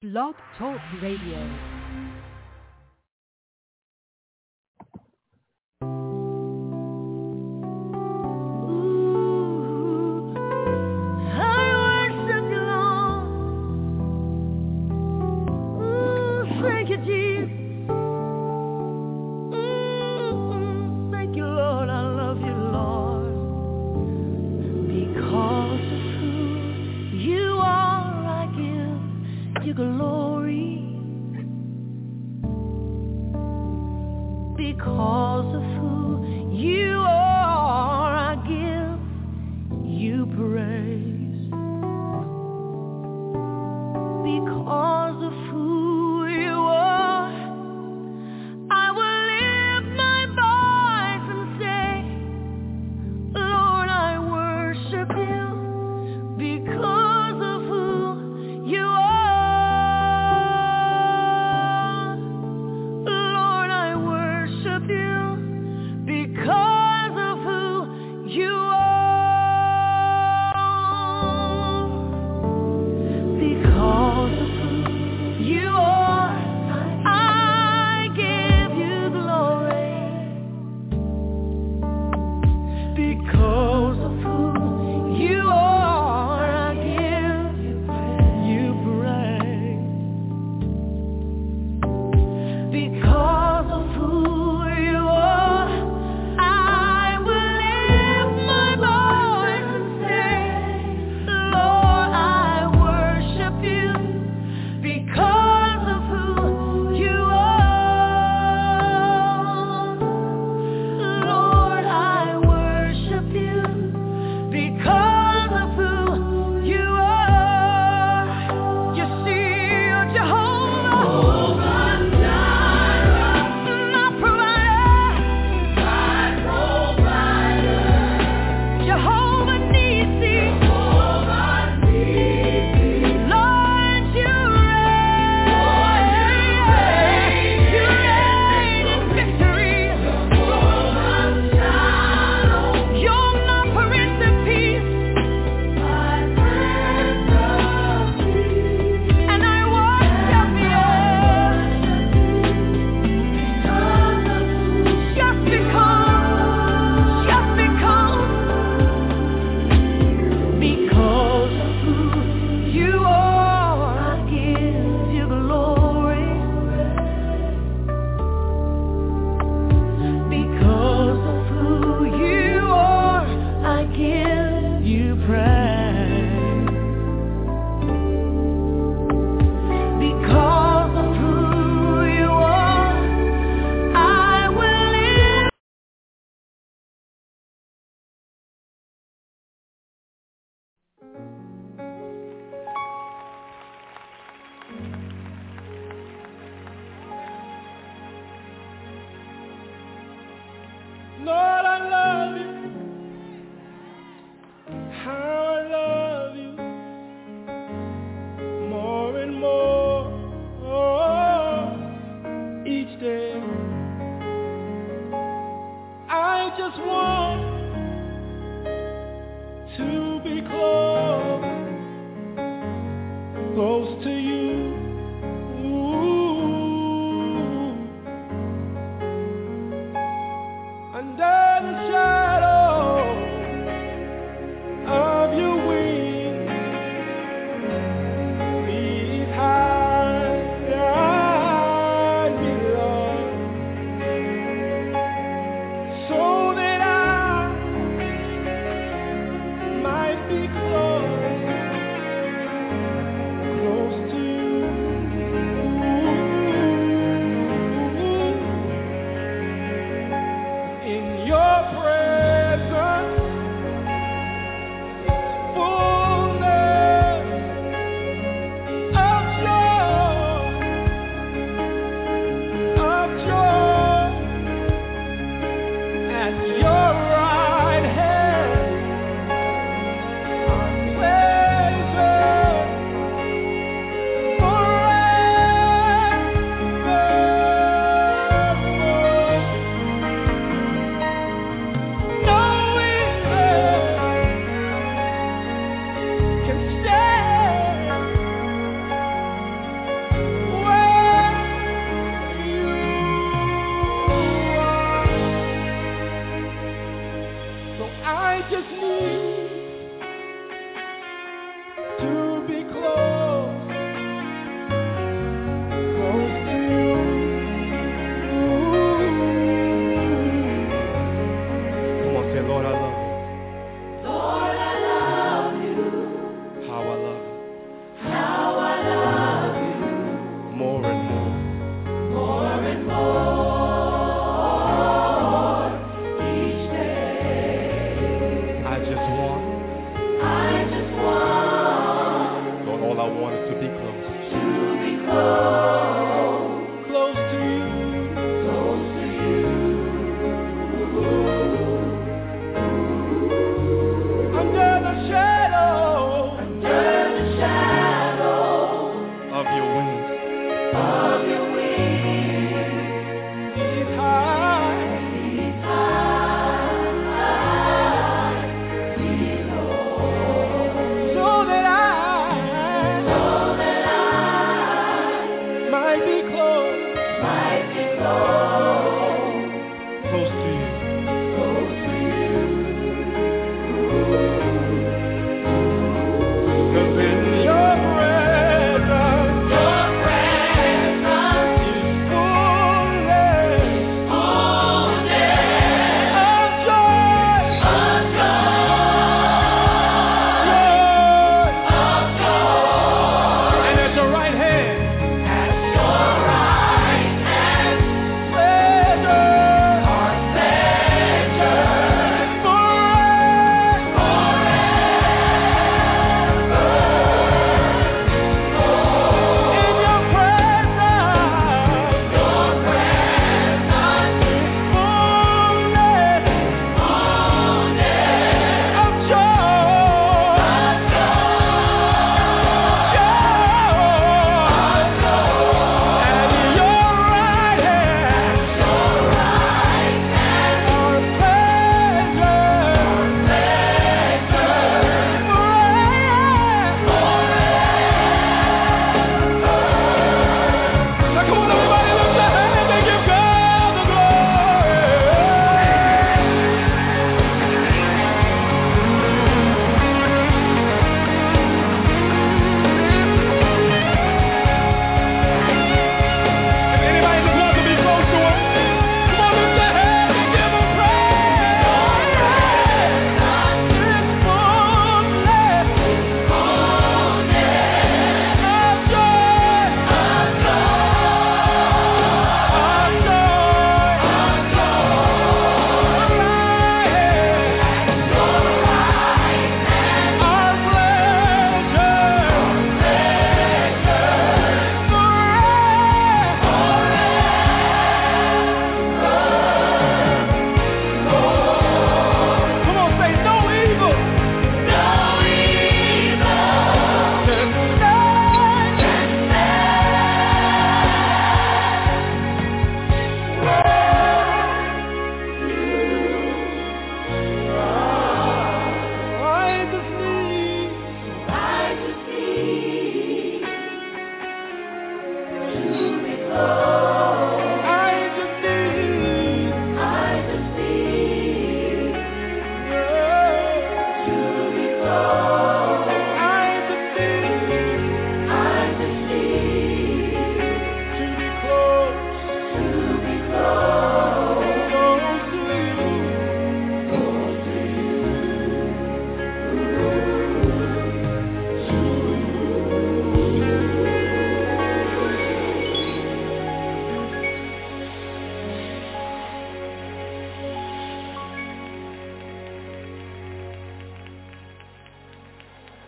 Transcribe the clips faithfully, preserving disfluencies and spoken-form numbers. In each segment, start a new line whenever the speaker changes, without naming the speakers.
Blog Talk Radio.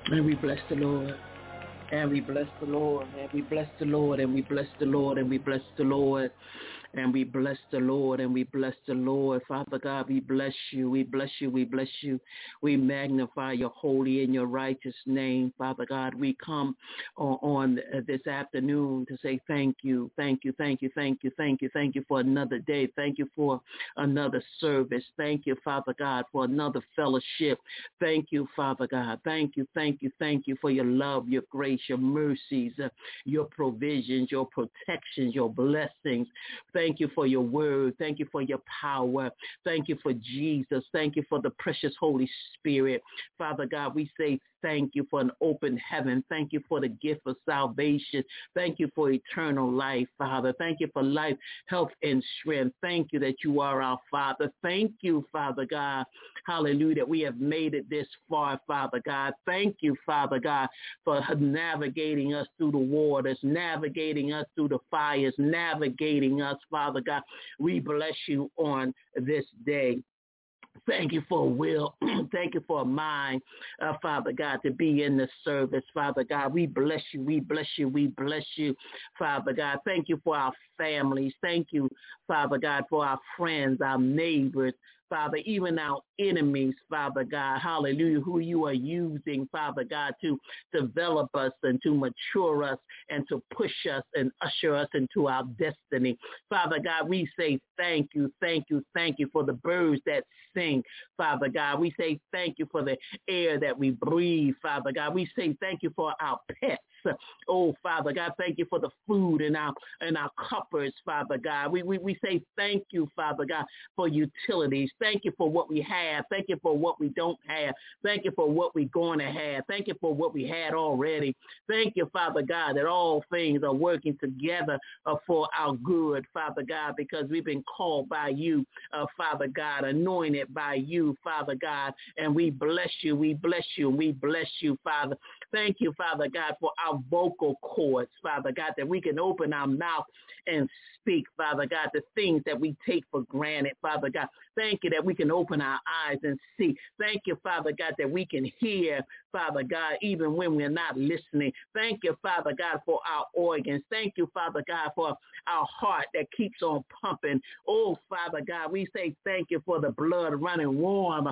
And we bless the Lord. And we bless the Lord. And we bless the Lord. And we bless the Lord. And we bless the Lord. And we bless the Lord, and we bless the Lord. Father God, we bless you. We bless you. We bless you. We magnify your holy and your righteous name. Father God, we come on, on this afternoon to say thank you. Thank you. Thank you. Thank you. Thank you. Thank you for another day. Thank you for another service. Thank you, Father God, for another fellowship. Thank you, Father God. Thank you. Thank you. Thank you for your love, your grace, your mercies, uh, your provisions, your protections, your blessings. Thank you for your word. Thank you for your power. Thank you for Jesus. Thank you for the precious Holy Spirit. Father God, we say thank you for an open heaven. Thank you for the gift of salvation. Thank you for eternal life, Father. Thank you for life, health, and strength. Thank you that you are our Father. Thank you, Father God. Hallelujah, that we have made it this far, Father God. Thank you, Father God, for navigating us through the waters, navigating us through the fires, navigating us, Father God. We bless you on this day. Thank you for a will. Thank you for a mind, uh, Father God, to be in the service, Father God. We bless you. We bless you. We bless you, Father God. Thank you for our families. Thank you, Father God, for our friends, our neighbors, Father, even our enemies, Father God, hallelujah, who you are using, Father God, to develop us and to mature us and to push us and usher us into our destiny. Father God, we say thank you, thank you, thank you for the birds that sing, Father God. We say thank you for the air that we breathe, Father God. We say thank you for our pets. Oh, Father God, thank you for the food in our in our cupboards, Father God. We, we we say thank you, Father God, for utilities. Thank you for what we have. Thank you for what we don't have. Thank you for what we're going to have. Thank you for what we had already. Thank you, Father God, that all things are working together uh, for our good, Father God, because we've been called by you, uh, Father God, anointed by you, Father God, and we bless you. We bless you. We bless you, Father. Thank you, Father God, for our vocal cords, Father God, that we can open our mouth and speak, Father God, the things that we take for granted, Father God. Thank you that we can open our eyes and see. Thank you, Father God, that we can hear, Father God, even when we're not listening. Thank you, Father God, for our organs. Thank you, Father God, for our heart that keeps on pumping. Oh, Father God, we say thank you for the blood running warm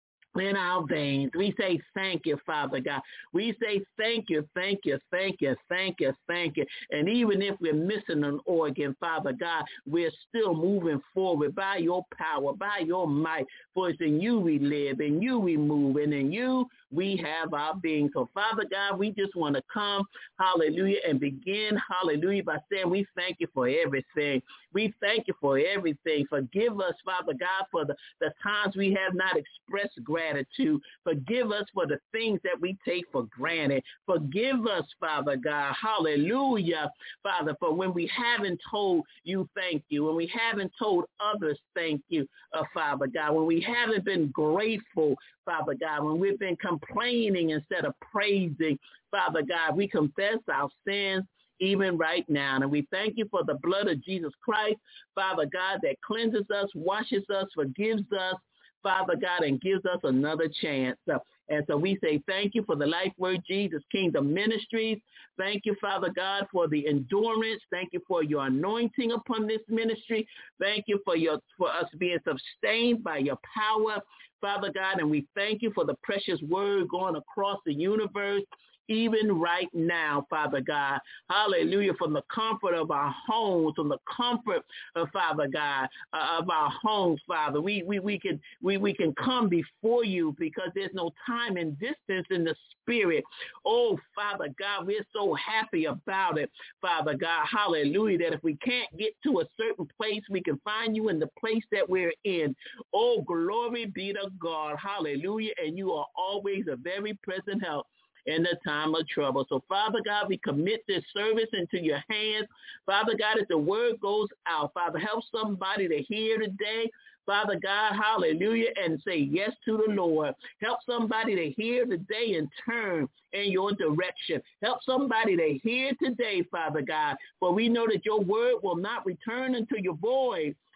in our veins. We say thank you, Father God. We say thank you, thank you, thank you, thank you, thank you. And even if we're missing an organ, Father God, we're still moving forward by your power, by your might. For it's in you we live, in you we move, and in you we have our being. So, Father God, we just want to come, hallelujah, and begin, hallelujah, by saying we thank you for everything. We thank you for everything. Forgive us, Father God, for the, the times we have not expressed gratitude. Forgive us for the things that we take for granted. Forgive us, Father God, hallelujah, Father, for when we haven't told you thank you, when we haven't told others thank you, uh, Father God, when we haven't been grateful, Father God, when we've been complaining instead of praising, Father God, we confess our sins even right now. And we thank you for the blood of Jesus Christ, Father God, that cleanses us, washes us, forgives us, Father God, and gives us another chance. Uh, and so we say thank you for the Life Word Jesus Kingdom Ministries. Thank you, Father God, for the endurance. Thank you for your anointing upon this ministry. Thank you for your for us being sustained by your power, Father God. And we thank you for the precious word going across the universe, even right now, Father God. Hallelujah. From the comfort of our homes, from the comfort of, Father God, uh, of our homes, Father. We we we can we, we can come before you because there's no time and distance in the spirit. Oh, Father God, we're so happy about it, Father God. Hallelujah. That if we can't get to a certain place, we can find you in the place that we're in. Oh, glory be to God. Hallelujah. And you are always a very present help in the time of trouble. So, Father God, we commit this service into your hands. Father God, as the word goes out, Father, help somebody to hear today, Father God, hallelujah, and say yes to the Lord. Help somebody to hear today and turn in your direction. Help somebody to hear today, Father God, for we know that your word will not return unto your void,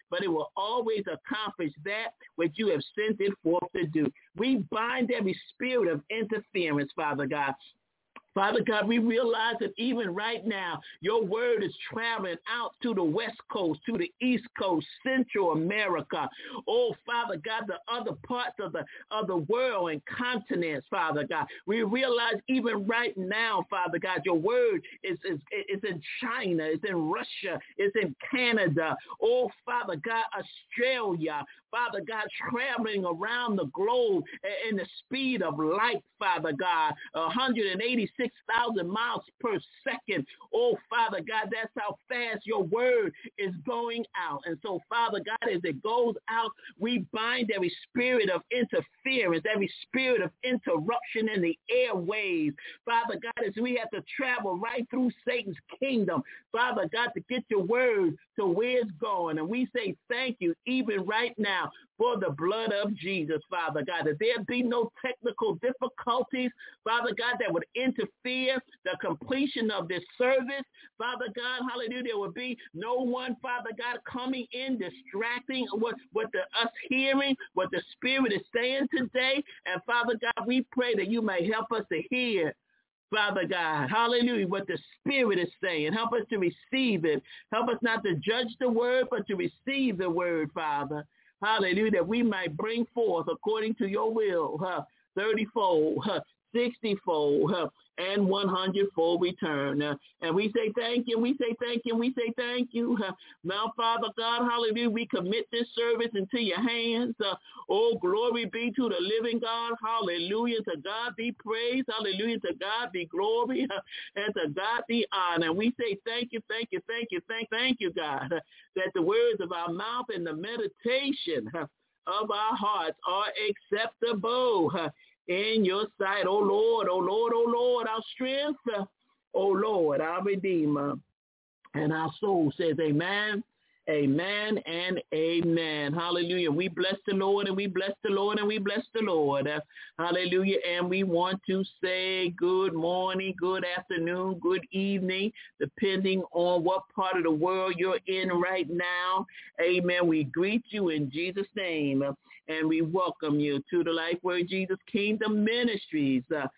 but it will always accomplish that which you have sent it forth to do. We bind every spirit of interference, Father God. Father God, we realize that even right now, your word is traveling out to the West Coast, to the East Coast, Central America. Oh, Father God, the other parts of the of the world and continents, Father God. We realize even right now, Father God, your word is, is, is in China, it's in Russia, it's in Canada. Oh, Father God, Australia. Father God, traveling around the globe in the speed of light, Father God, one hundred eighty-six thousand miles per second. Oh, Father God, that's how fast your word is going out. And so, Father God, as it goes out, we bind every spirit of interference, every spirit of interruption in the airways. Father God, as we have to travel right through Satan's kingdom, Father God, to get your word to where it's going. And we say thank you even right now for the blood of Jesus, Father God, that there be no technical difficulties, Father God, that would interfere the completion of this service. Father God, hallelujah, there would be no one, Father God, coming in, distracting what, what the, us hearing, what the Spirit is saying today. And Father God, we pray that you may help us to hear, Father God, hallelujah, what the Spirit is saying. Help us to receive it. Help us not to judge the word, but to receive the word, Father. Hallelujah, that we might bring forth according to your will, huh, thirty-fold, huh, sixty-fold, huh, and one hundred-fold return. Uh, and we say thank you, we say thank you, we say thank you. Uh, now, Father God, hallelujah, we commit this service into your hands. Uh, oh, glory be to the living God. Hallelujah, to God be praise. Hallelujah, to God be glory. Uh, and to God be honor. And we say thank you, thank you, thank you, thank, thank you, God, uh, that the words of our mouth and the meditation uh, of our hearts are acceptable uh, in your sight, oh Lord, oh Lord, oh Lord, our strength, uh, oh Lord, our Redeemer. And our soul says amen, amen, and amen. Hallelujah. We bless the Lord, and we bless the Lord, and we bless the Lord. Uh, hallelujah. And we want to say good morning, good afternoon, good evening, depending on what part of the world you're in right now. Amen. We greet you in Jesus' name. Uh, And we welcome you to the Life Word Jesus Kingdom Ministries. Uh,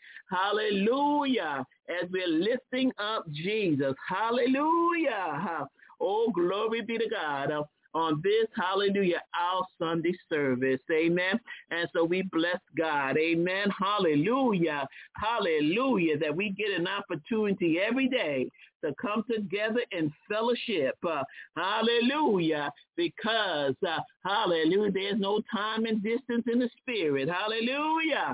hallelujah. As we're lifting up Jesus. Hallelujah. Oh, glory be to God. Uh, on this, hallelujah, our Sunday service. Amen. And so we bless God. Amen. Hallelujah. Hallelujah. That we get an opportunity every day to come together in fellowship. Uh, hallelujah. Because, uh, hallelujah, there's no time and distance in the spirit. Hallelujah.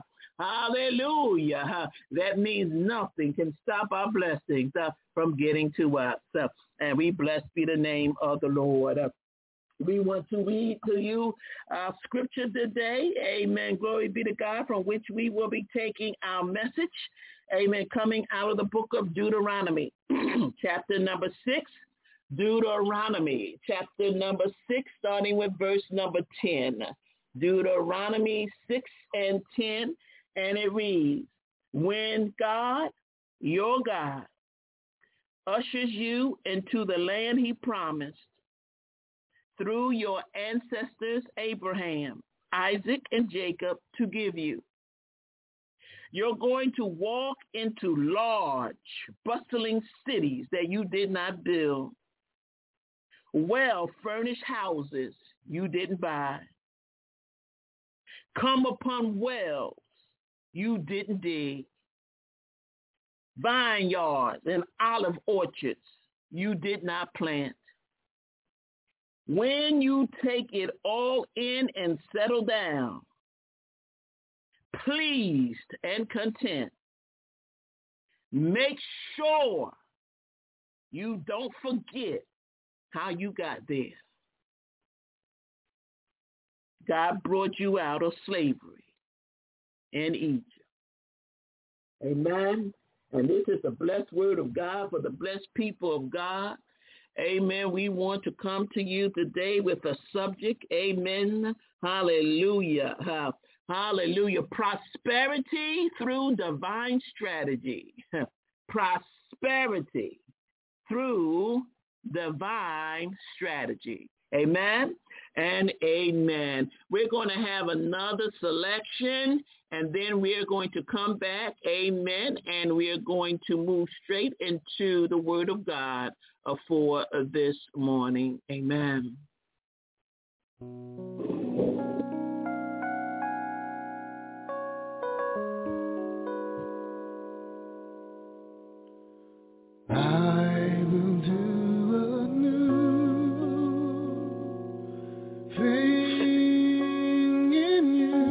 Hallelujah. Uh, that means nothing can stop our blessings uh, from getting to us. Uh, and we bless be the name of the Lord. Uh, we want to read to you our scripture today. Amen. Glory be to God, from which we will be taking our message. Amen. Coming out of the book of Deuteronomy, chapter number six. Deuteronomy, chapter number six, starting with verse number ten. Deuteronomy six and ten, and it reads, when God, your God, ushers you into the land he promised through your ancestors Abraham, Isaac, and Jacob to give you, you're going to walk into large, bustling cities that you did not build, well-furnished houses you didn't buy, come upon wells you didn't dig, vineyards and olive orchards you did not plant. When you take it all in and settle down, pleased and content, make sure you don't forget how you got there. God brought you out of slavery in Egypt. Amen. And this is the blessed word of God for the blessed people of God. Amen. We want to come to you today with a subject. Amen. Hallelujah. Hallelujah. Prosperity through divine strategy. Prosperity through divine strategy. Amen and amen. We're going to have another selection, and then we're going to come back, amen, and we're going to move straight into the Word of God uh, for uh, this morning. Amen.
I will do a new thing in you.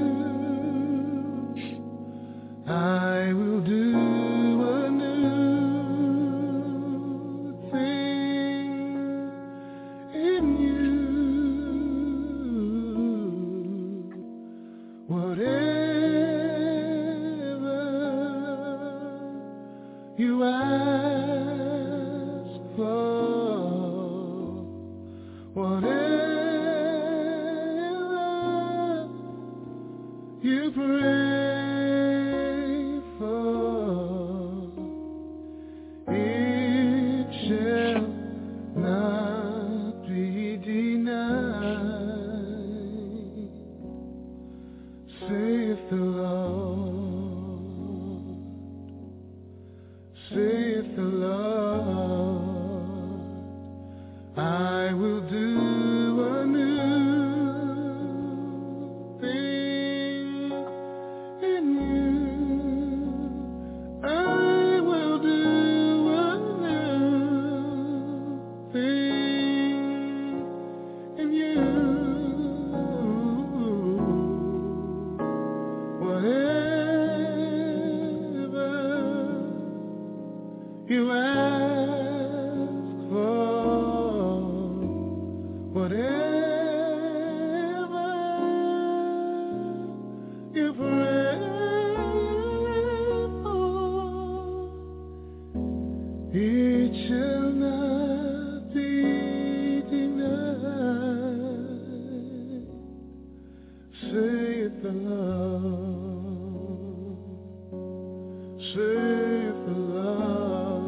I will do a new thing in you. Whatever you ask for, whatever you pray for, it shall not be denied, saith the Lord, saith the Lord. I will do a new thing in you. I will do a new thing in you. Whatever you ask for, whatever you pray for, it shall not be denied, saith the Lord, saith the Lord.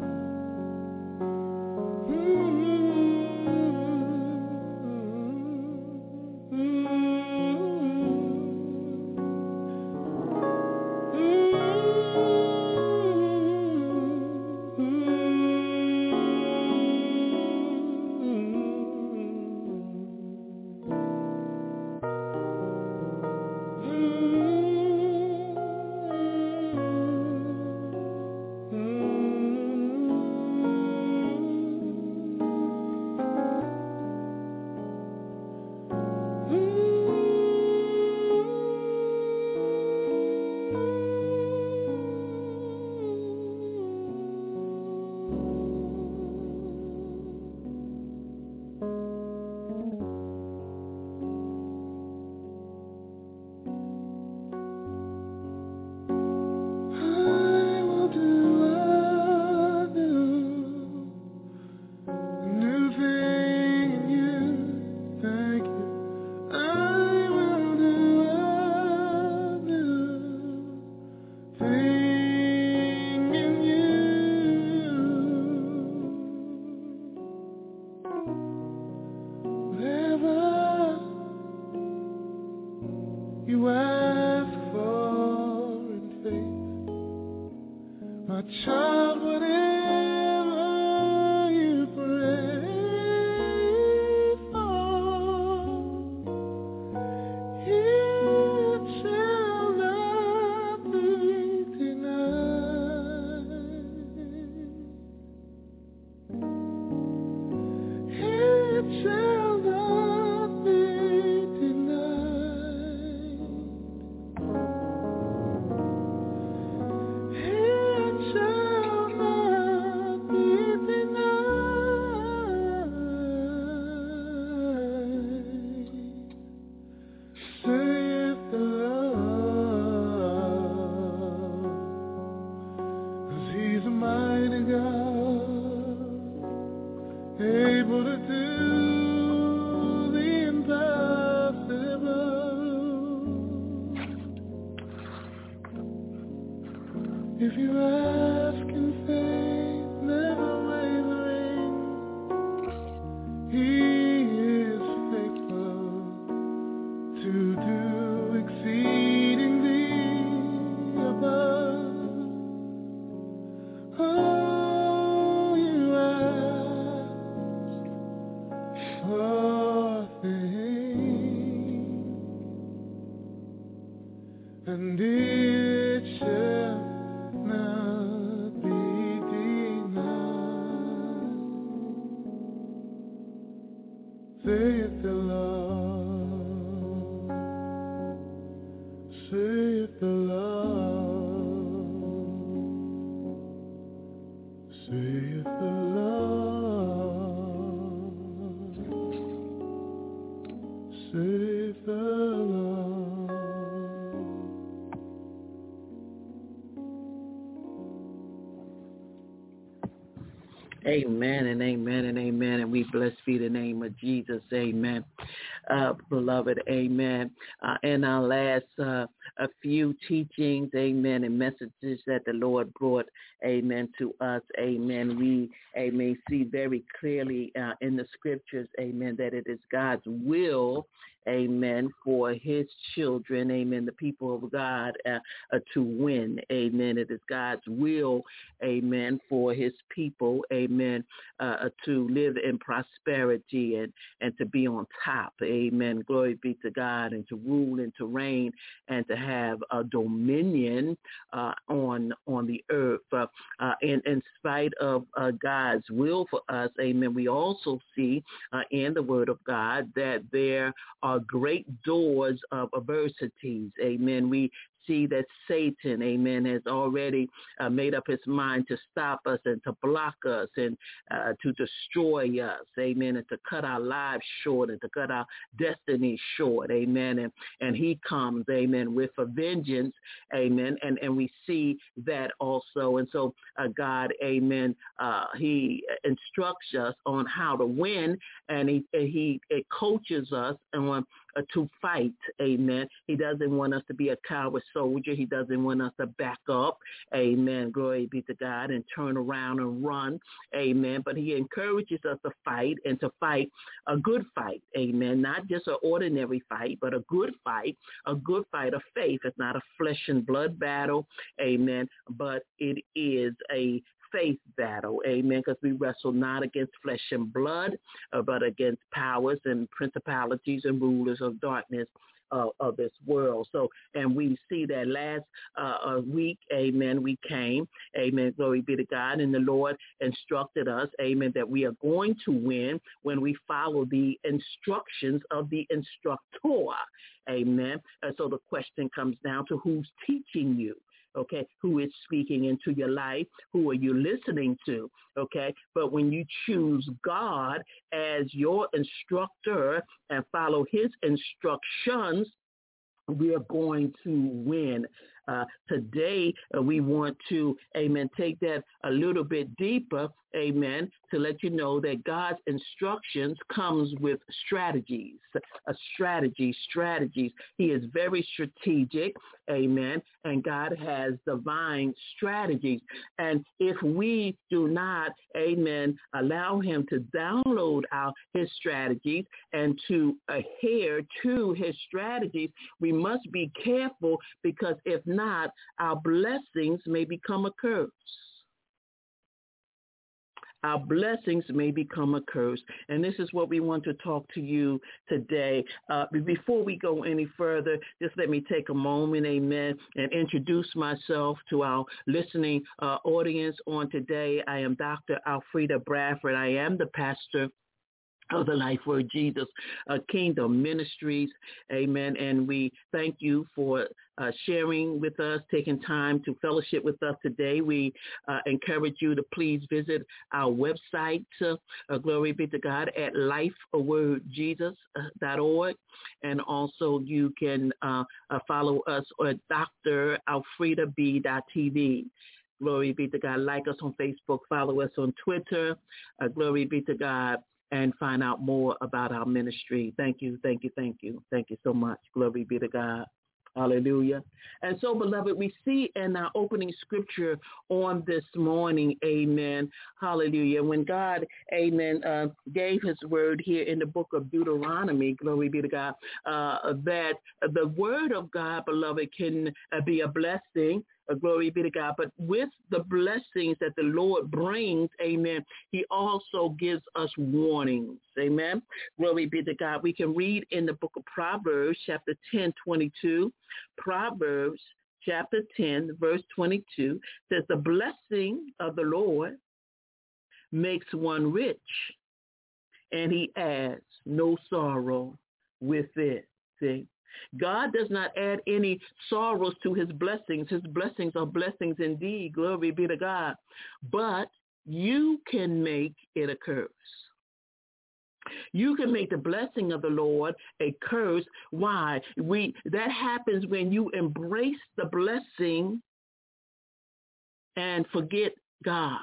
You ask for in faith, my child, whatever you pray for, it shall not be denied. It shall not be able to do the impossible. If you ask in faith, never wavering, saith the Lord, saith the Lord, saith the Lord, saith the Lord.
Amen and amen and amen. And we bless be the name of Jesus. Amen. Uh, beloved, amen. Uh, in our last uh, a few teachings, amen, and messages that the Lord brought, amen, to us, amen, we, amen, see very clearly uh, in the scriptures, amen, that it is God's will, amen, for his children, amen, the people of God uh, uh, to win, amen. It is God's will, amen, for his people, amen, uh, to live in prosperity and, and to be on top, amen. Glory be to God, and to rule and to reign and to have a dominion uh, on on the earth. Uh, uh, and in spite of uh, God's will for us, amen, we also see uh, in the word of God that there are great doors of adversities, amen. We see that Satan, amen, has already uh, made up his mind to stop us and to block us and uh, to destroy us, amen, and to cut our lives short and to cut our destiny short, amen. And, and he comes, amen, with a vengeance, amen, and, and we see that also. And so uh, God, amen, uh, he instructs us on how to win, and he, he it coaches us on Uh, to fight, amen. He doesn't want us to be a coward soldier. He doesn't want us to back up, amen. Glory be to God, and turn around and run, amen. But he encourages us to fight and to fight a good fight, amen. Not just an ordinary fight, but a good fight, a good fight of faith. It's not a flesh and blood battle, amen, but it is a faith battle, amen, because we wrestle not against flesh and blood, uh, but against powers and principalities and rulers of darkness uh, of this world. So, and we see that last uh, week, amen, we came, amen, glory be to God, and the Lord instructed us, amen, that we are going to win when we follow the instructions of the instructor, amen. And so the question comes down to who's teaching you. Okay, who is speaking into your life? Who are you listening to? Okay, but when you choose God as your instructor and follow his instructions, we are going to win. Uh, today, uh, we want to, amen, take that a little bit deeper, amen, to let you know that God's instructions comes with strategies, a strategy, strategies. He is very strategic, amen, and God has divine strategies. And if we do not, amen, allow him to download our his strategies and to adhere to his strategies, we must be careful, because if not, our blessings may become a curse. Our blessings may become a curse. And this is what we want to talk to you today. Uh, before we go any further, just let me take a moment, amen, and introduce myself to our listening uh, audience on today. I am Doctor Alfreda Bradford. I am the pastor of the Life Word Jesus uh, Kingdom Ministries, amen. And we thank you for uh, sharing with us, taking time to fellowship with us today. We uh, encourage you to please visit our website, uh, uh, glory be to God, at life word jesus dot org. And also you can uh, uh, follow us at Dr Alfreda B dot T V. Glory be to God. Like us on Facebook, follow us on Twitter. Uh, glory be to God. And find out more about our ministry. Thank you, thank you, thank you. Thank you so much. Glory be to God. Hallelujah. And so, beloved, we see in our opening scripture on this morning, amen, hallelujah, when God, amen, uh, gave his word here in the book of Deuteronomy, glory be to God, uh, that the word of God, beloved, can uh, be a blessing. Uh, glory be to God. But with the blessings that the Lord brings, amen, he also gives us warnings. Amen. Glory be to God. We can read in the book of Proverbs, chapter ten, twenty-two. Proverbs, chapter ten, verse twenty-two, says, the blessing of the Lord makes one rich, and he adds no sorrow with it. See, God does not add any sorrows to his blessings. His blessings are blessings indeed. Glory be to God. But you can make it a curse. You can make the blessing of the Lord a curse. Why? We that happens when you embrace the blessing and forget God.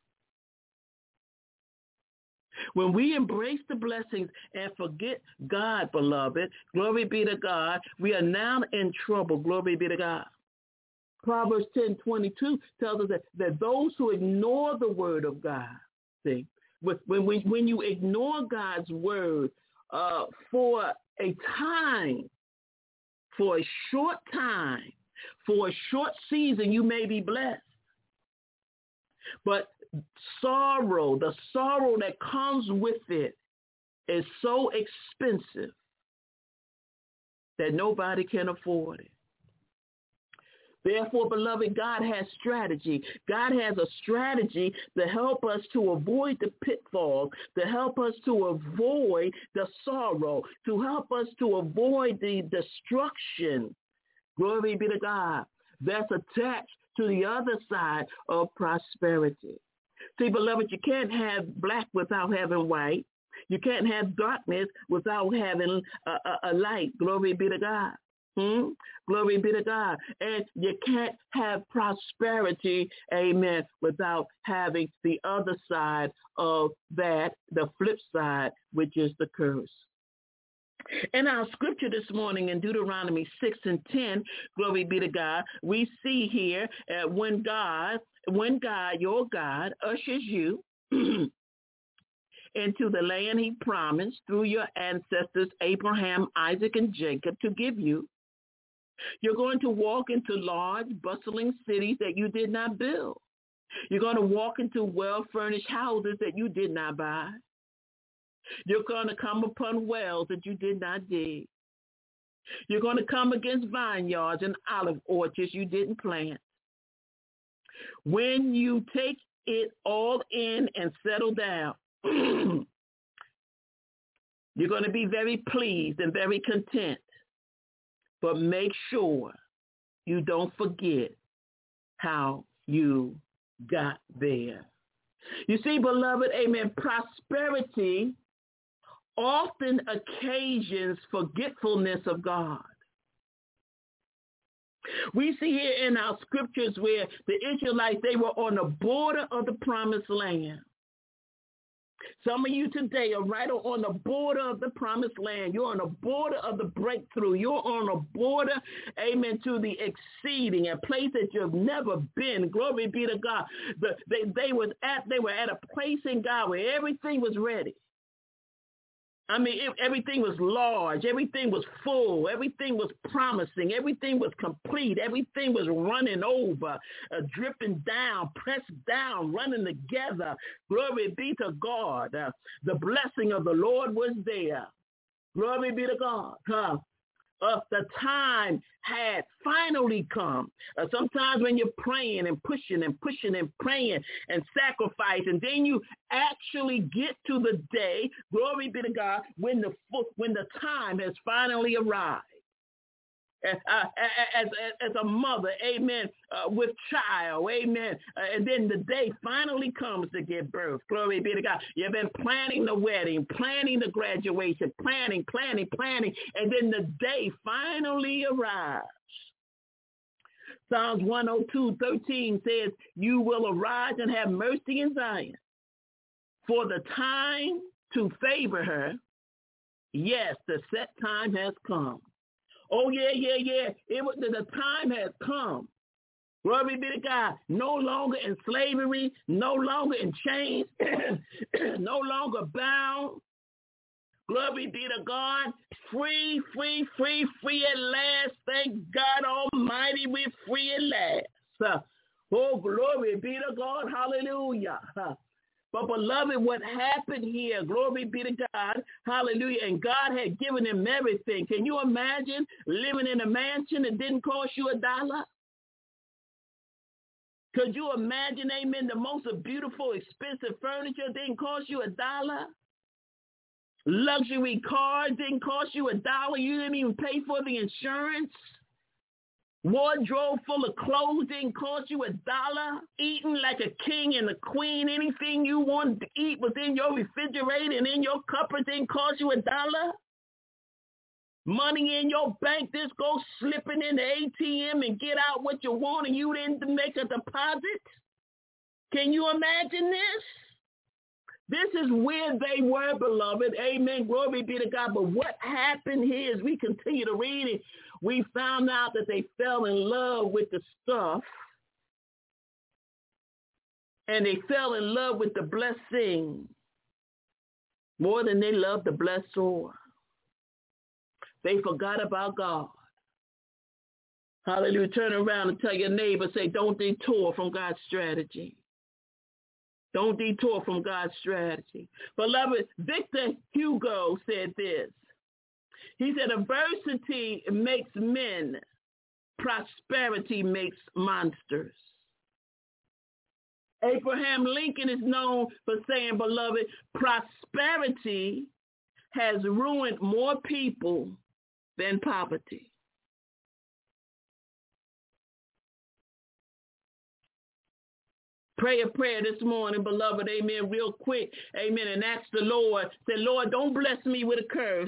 When we embrace the blessings and forget God, beloved, glory be to God, we are now in trouble. Glory be to God. Proverbs ten twenty-two tells us that, that those who ignore the word of God, see, when, when, when you ignore God's word uh, for a time, for a short time, for a short season, you may be blessed. But sorrow, the sorrow that comes with it is so expensive that nobody can afford it. Therefore, beloved, God has strategy. God has a strategy to help us to avoid the pitfalls, to help us to avoid the sorrow, to help us to avoid the destruction. Glory be to God. That's attached to the other side of prosperity. See, beloved, you can't have black without having white. You can't have darkness without having a, a, a light. Glory be to God. Hmm? Glory be to God. And you can't have prosperity, amen, without having the other side of that, the flip side, which is the curse. In our scripture this morning in Deuteronomy six and ten, glory be to God, we see here uh, when God, when God, your God, ushers you into the land he promised through your ancestors, Abraham, Isaac, and Jacob, to give you. You're going to walk into large, bustling cities that you did not build. You're going to walk into well-furnished houses that you did not buy. You're going to come upon wells that you did not dig. You're going to come against vineyards and olive orchards you didn't plant. When you take it all in and settle down, you're going to be very pleased and very content. But make sure you don't forget how you got there. You see, beloved, amen, prosperity often occasions forgetfulness of God. We see here in our scriptures where the Israelites, they were on the border of the promised land. Some of you today are right on the border of the promised land. You're on the border of the breakthrough. You're on the border, amen, to the exceeding, a place that you've never been. Glory be to God. The, they, they, was at, they were at a place in God where everything was ready. I mean, it, everything was large. Everything was full. Everything was promising. Everything was complete. Everything was running over, uh, dripping down, pressed down, running together. Glory be to God. Uh, the blessing of the Lord was there. Glory be to God. Huh? Uh, the time had finally come. Uh, sometimes when you're praying and pushing and pushing and praying and sacrificing, then you actually get to the day, glory be to God, when the when the time has finally arrived. As, uh, as, as, as a mother, amen, uh, with child, amen, uh, and then the day finally comes to give birth. Glory be to God. You've been planning the wedding, planning the graduation, planning, planning, planning, and then the day finally arrives. Psalms one oh two, thirteen says, you will arise and have mercy in Zion, for the time to favor her, yes, the set time has come. Oh, yeah, yeah, yeah. It was, the, the time has come. Glory be to God. No longer in slavery, no longer in chains, no longer bound. Glory be to God. Free, free, free, free at last. Thank God Almighty, we're free at last. Oh, glory be to God. Hallelujah. But beloved, what happened here, glory be to God, hallelujah, and God had given him everything. Can you imagine living in a mansion that didn't cost you a dollar? Could you imagine, amen, the most beautiful, expensive furniture didn't cost you a dollar? Luxury car didn't cost you a dollar. You didn't even pay for the insurance. Wardrobe full of clothes didn't cost you a dollar. Eating like a king and a queen. Anything you wanted to eat was in your refrigerator and in your cupboard didn't cost you a dollar. Money in your bank, just go slipping in the A T M and get out what you want and you didn't make a deposit. Can you imagine this? This is where they were, beloved. Amen. Glory be to God. But what happened here is we continue to read it. We found out that they fell in love with the stuff. And they fell in love with the blessing more than they loved the blessor. They forgot about God. Hallelujah. Turn around and tell your neighbor, say, don't detour from God's strategy. Don't detour from God's strategy. Beloved, Victor Hugo said this. He said, adversity makes men, prosperity makes monsters. Abraham Lincoln is known for saying, beloved, prosperity has ruined more people than poverty. Pray a prayer this morning, beloved, amen, real quick, amen, and ask the Lord, say, Lord, don't bless me with a curse.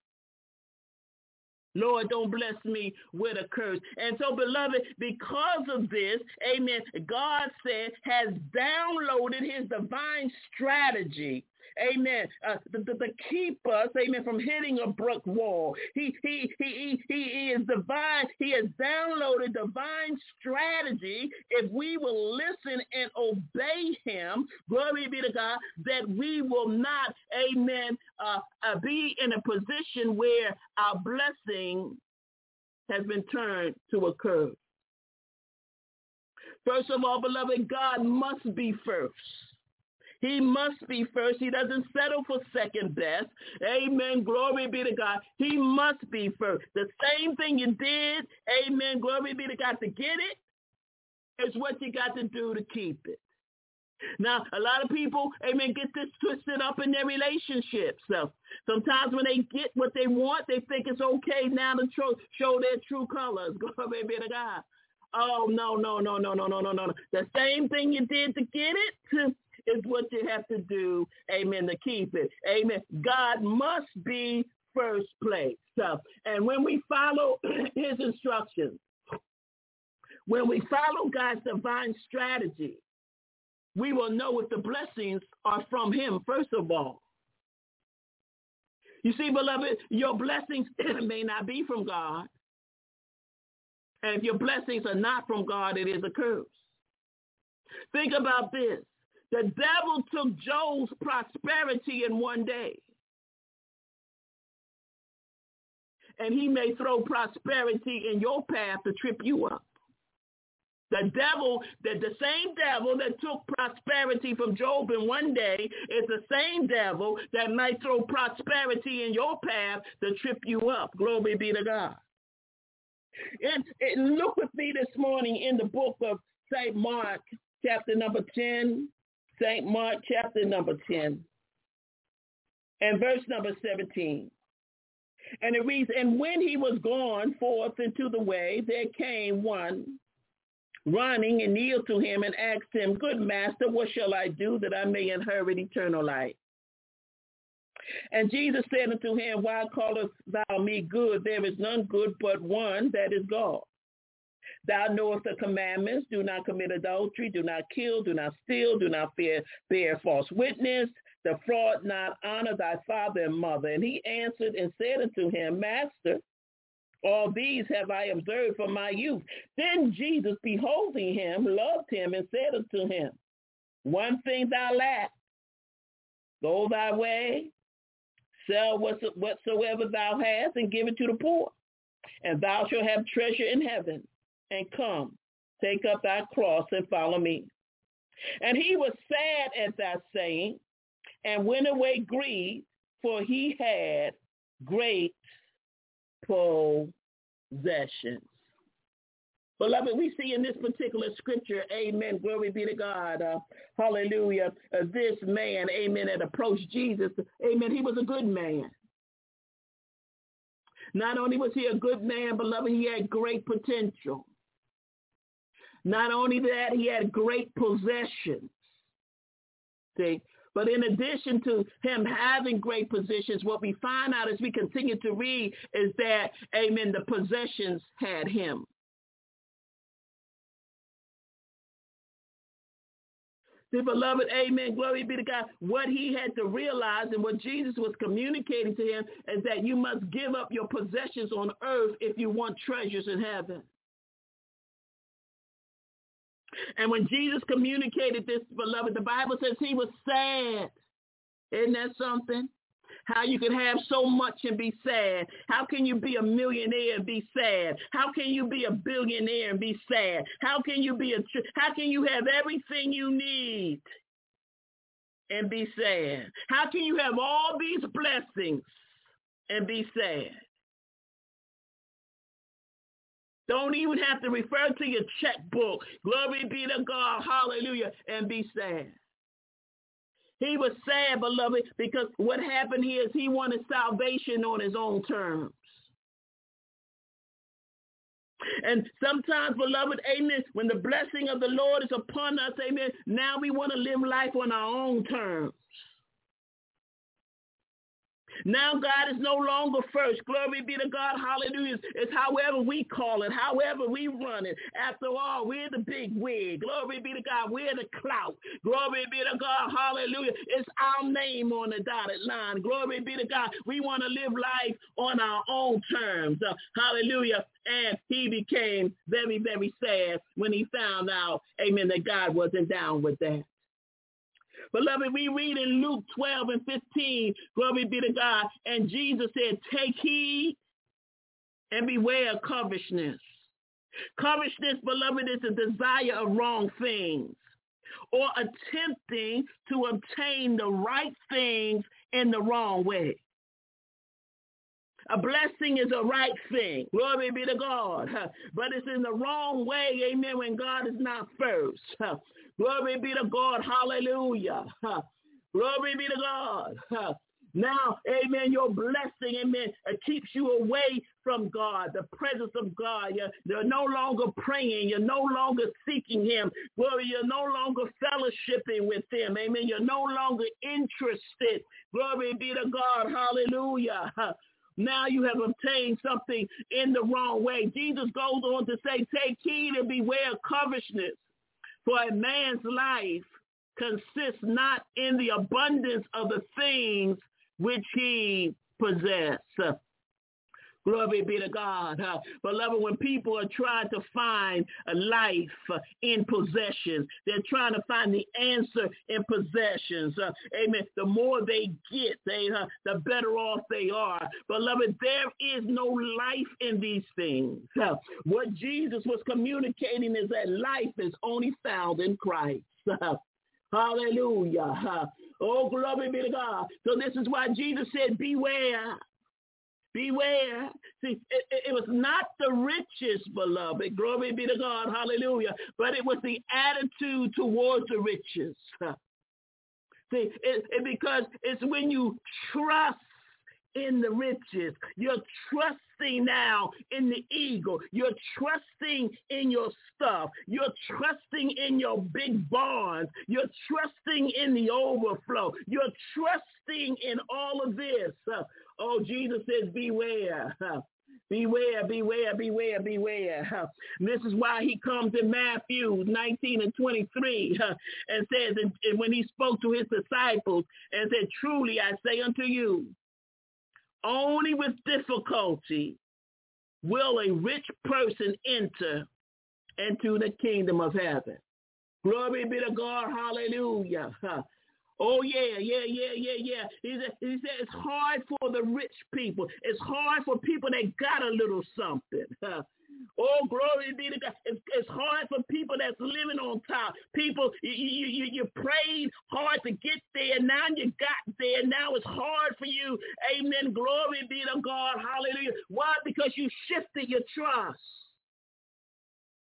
Lord, don't bless me with a curse. And so, beloved, because of this, amen, God said, has downloaded his divine strategy. Amen. Uh, to, to, to keep us, amen, from hitting a brick wall. He, he, he, he, he is divine. He has downloaded divine strategy. If we will listen and obey him, glory be to God, that we will not, amen, uh, uh, be in a position where our blessing has been turned to a curse. First of all, beloved, God must be first. He must be first. He doesn't settle for second best. Amen. Glory be to God. He must be first. The same thing you did, amen, glory be to God, to get it, is what you got to do to keep it. Now, a lot of people, amen, get this twisted up in their relationships. So sometimes when they get what they want, they think it's okay now to tro- show their true colors. Glory be to God. Oh, no, no, no, no, no, no, no, no. The same thing you did to get it is what you have to do, amen, to keep it. Amen. God must be first place. So, and when we follow his instructions, when we follow God's divine strategy, we will know if the blessings are from him, first of all. You see, beloved, your blessings may not be from God. And if your blessings are not from God, it is a curse. Think about this. The devil took Job's prosperity in one day. And he may throw prosperity in your path to trip you up. The devil, the, the same devil that took prosperity from Job in one day is the same devil that might throw prosperity in your path to trip you up. Glory be to God. And, and look with me this morning in the book of Saint Mark, chapter number ten. Saint Mark, chapter number ten, and verse number seventeen. And it reads, and when he was gone forth into the way, there came one running and kneeled to him and asked him, good master, what shall I do that I may inherit eternal life? And Jesus said unto him, why callest thou me good? There is none good but one, that is God. Thou knowest the commandments, do not commit adultery, do not kill, do not steal, do not fear, bear false witness, defraud not, honor thy father and mother. And he answered and said unto him, Master, all these have I observed from my youth. Then Jesus, beholding him, loved him and said unto him, one thing thou lack, go thy way, sell whatsoever thou hast and give it to the poor, and thou shalt have treasure in heaven. And come, take up thy cross and follow me. And he was sad at that saying, and went away grieved, for he had great possessions. Beloved, we see in this particular scripture, amen, glory be to God, uh, hallelujah, uh, this man, amen, that approached Jesus, amen, he was a good man. Not only was he a good man, beloved, he had great potential. Not only that, he had great possessions. See? But in addition to him having great possessions, what we find out as we continue to read is that, amen, the possessions had him. See, beloved, amen, glory be to God. What he had to realize and what Jesus was communicating to him is that you must give up your possessions on earth if you want treasures in heaven. And when Jesus communicated this, beloved, the Bible says he was sad. Isn't that something? How you can have so much and be sad. How can you be a millionaire and be sad? How can you be a billionaire and be sad? How can you be a, how can you have everything you need and be sad? How can you have all these blessings and be sad? Don't even have to refer to your checkbook. Glory be to God, hallelujah, and be sad. He was sad, beloved, because what happened here is he wanted salvation on his own terms. And sometimes, beloved, amen, when the blessing of the Lord is upon us, amen, now we want to live life on our own terms. Now God is no longer first. Glory be to God. Hallelujah. It's however we call it, however we run it. After all, we're the big wig. Glory be to God. We're the clout. Glory be to God. Hallelujah. It's our name on the dotted line. Glory be to God. We want to live life on our own terms. Uh, hallelujah. And he became very, very sad when he found out, amen, that God wasn't down with that. Beloved, we read in Luke twelve and fifteen, glory be to God, and Jesus said, take heed and beware of covetousness. Covetousness, beloved, is a desire of wrong things or attempting to obtain the right things in the wrong way. A blessing is a right thing. Glory be to God. But it's in the wrong way, amen, when God is not first. Glory be to God. Hallelujah. Glory be to God. Now, amen, your blessing, amen, it keeps you away from God, the presence of God. You're, you're no longer praying. You're no longer seeking him. Glory, you're no longer fellowshipping with him. Amen. You're no longer interested. Glory be to God. Hallelujah. Now you have obtained something in the wrong way. Jesus goes on to say, take heed and beware of covetousness. For a man's life consists not in the abundance of the things which he possesses. Glory be to God. Uh, beloved, when people are trying to find a life uh, in possessions, they're trying to find the answer in possessions. Uh, amen. The more they get, they, uh, the better off they are. Beloved, there is no life in these things. Uh, what Jesus was communicating is that life is only found in Christ. Uh, hallelujah. Uh, oh, glory be to God. So this is why Jesus said, beware. Beware. See, it, it was not the riches, beloved. Glory be to God. Hallelujah. But it was the attitude towards the riches. See, it, it, because it's when you trust in the riches. You're trusting now in the ego. You're trusting in your stuff. You're trusting in your big barns. You're trusting in the overflow. You're trusting in all of this. Uh, oh, Jesus says, beware. Uh, Beware, beware, beware, beware. This is why he comes in Matthew nineteen and twenty-three uh, and says, and, and when he spoke to his disciples and said, truly I say unto you, only with difficulty will a rich person enter into the kingdom of heaven. Glory be to God. Hallelujah. Oh, yeah, yeah, yeah, yeah, yeah. He said, he said it's hard for the rich people. It's hard for people that got a little something. Oh, glory be to God. It's, it's hard for people that's living on top. People, you, you, you, you prayed hard to get there. Now you got there. Now it's hard for you. Amen. Glory be to God. Hallelujah. Why? Because you shifted your trust.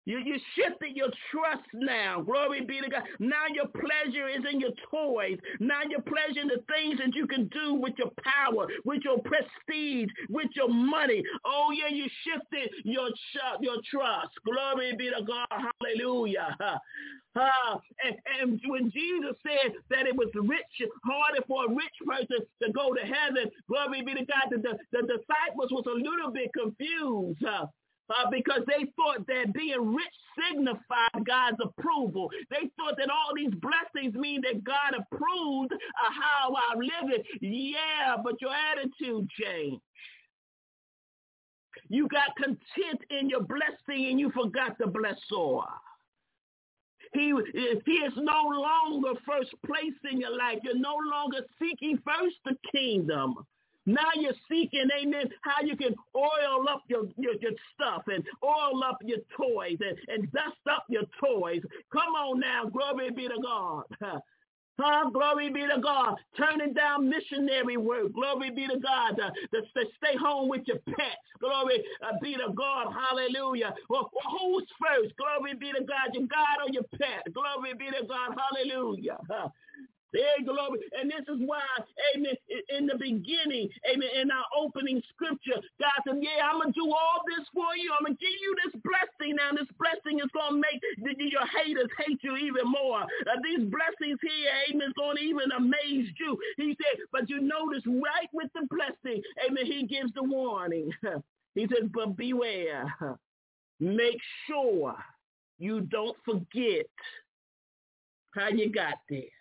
You, you shifted your trust now. Glory be to God. Now your pleasure is in your toys. Now your pleasure in the things that you can do with your power, with your prestige, with your money. Oh, yeah, you shifted your, your trust. Glory be to God. Hallelujah. Uh, and, and when Jesus said that it was rich, harder for a rich person to go to heaven, glory be to God, the, the, the disciples was a little bit confused. Uh, Uh, because they thought that being rich signified God's approval. They thought that all these blessings mean that God approved of how I'm living. Yeah, but your attitude changed. You got content in your blessing and you forgot the blessor. He, he is no longer first place in your life. You're no longer seeking first the kingdom. Now you're seeking, amen, how you can oil up your, your, your stuff and oil up your toys and, and dust up your toys. Come on now, glory be to God. Huh? Glory be to God. Turning down missionary work. Glory be to God. Uh, to, to stay home with your pets. Glory uh, be to God. Hallelujah. Well, who's first? Glory be to God. Your God or your pet? Glory be to God. Hallelujah. Huh? Hey, glory. And this is why, amen, in the beginning, amen, in our opening scripture, God said, yeah, I'm going to do all this for you. I'm going to give you this blessing. Now, this blessing is going to make your haters hate you even more. Uh, these blessings here, amen, is going to even amaze you. He said, but you notice right with the blessing, amen, he gives the warning. He says, but beware. Make sure you don't forget how you got there.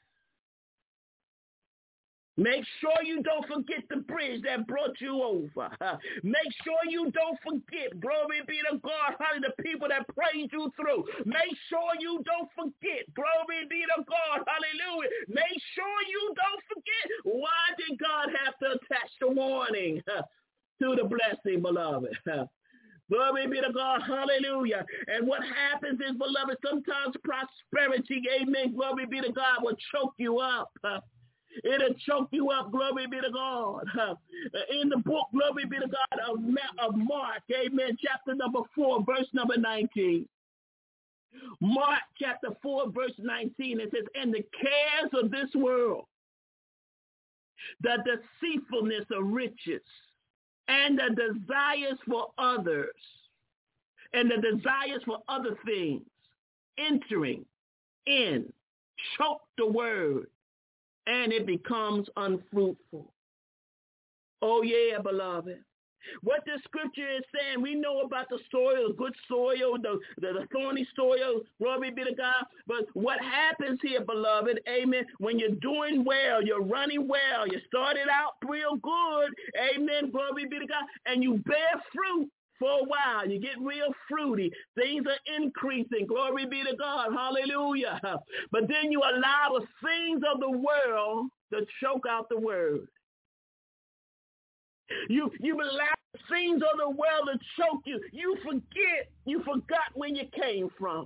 Make sure you don't forget the bridge that brought you over. Make sure you don't forget, glory be to God, honey, the people that prayed you through. Make sure you don't forget, glory be to God, hallelujah. Make sure you don't forget, why did God have to attach the warning to the blessing, beloved? Glory be to God, hallelujah. And what happens is, beloved, sometimes prosperity, amen, glory be to God, will choke you up. It'll choke you up, glory be to God. In the book, glory be to God, of, of Mark, amen, chapter number four, verse number nineteen. Mark chapter four, verse nineteen, it says, and the cares of this world, the deceitfulness of riches, and the desires for others, and the desires for other things, entering in, choke the word, and it becomes unfruitful. Oh, yeah, beloved. What the scripture is saying, we know about the soil, the good soil, the, the, the thorny soil, glory be to God. But what happens here, beloved, amen, when you're doing well, you're running well, you started out real good, amen, glory be to God, and you bear fruit for a while. You get real fruity. Things are increasing. Glory be to God. Hallelujah. But then you allow the things of the world to choke out the word. You you allow the things of the world to choke you. You forget. You forgot where you came from.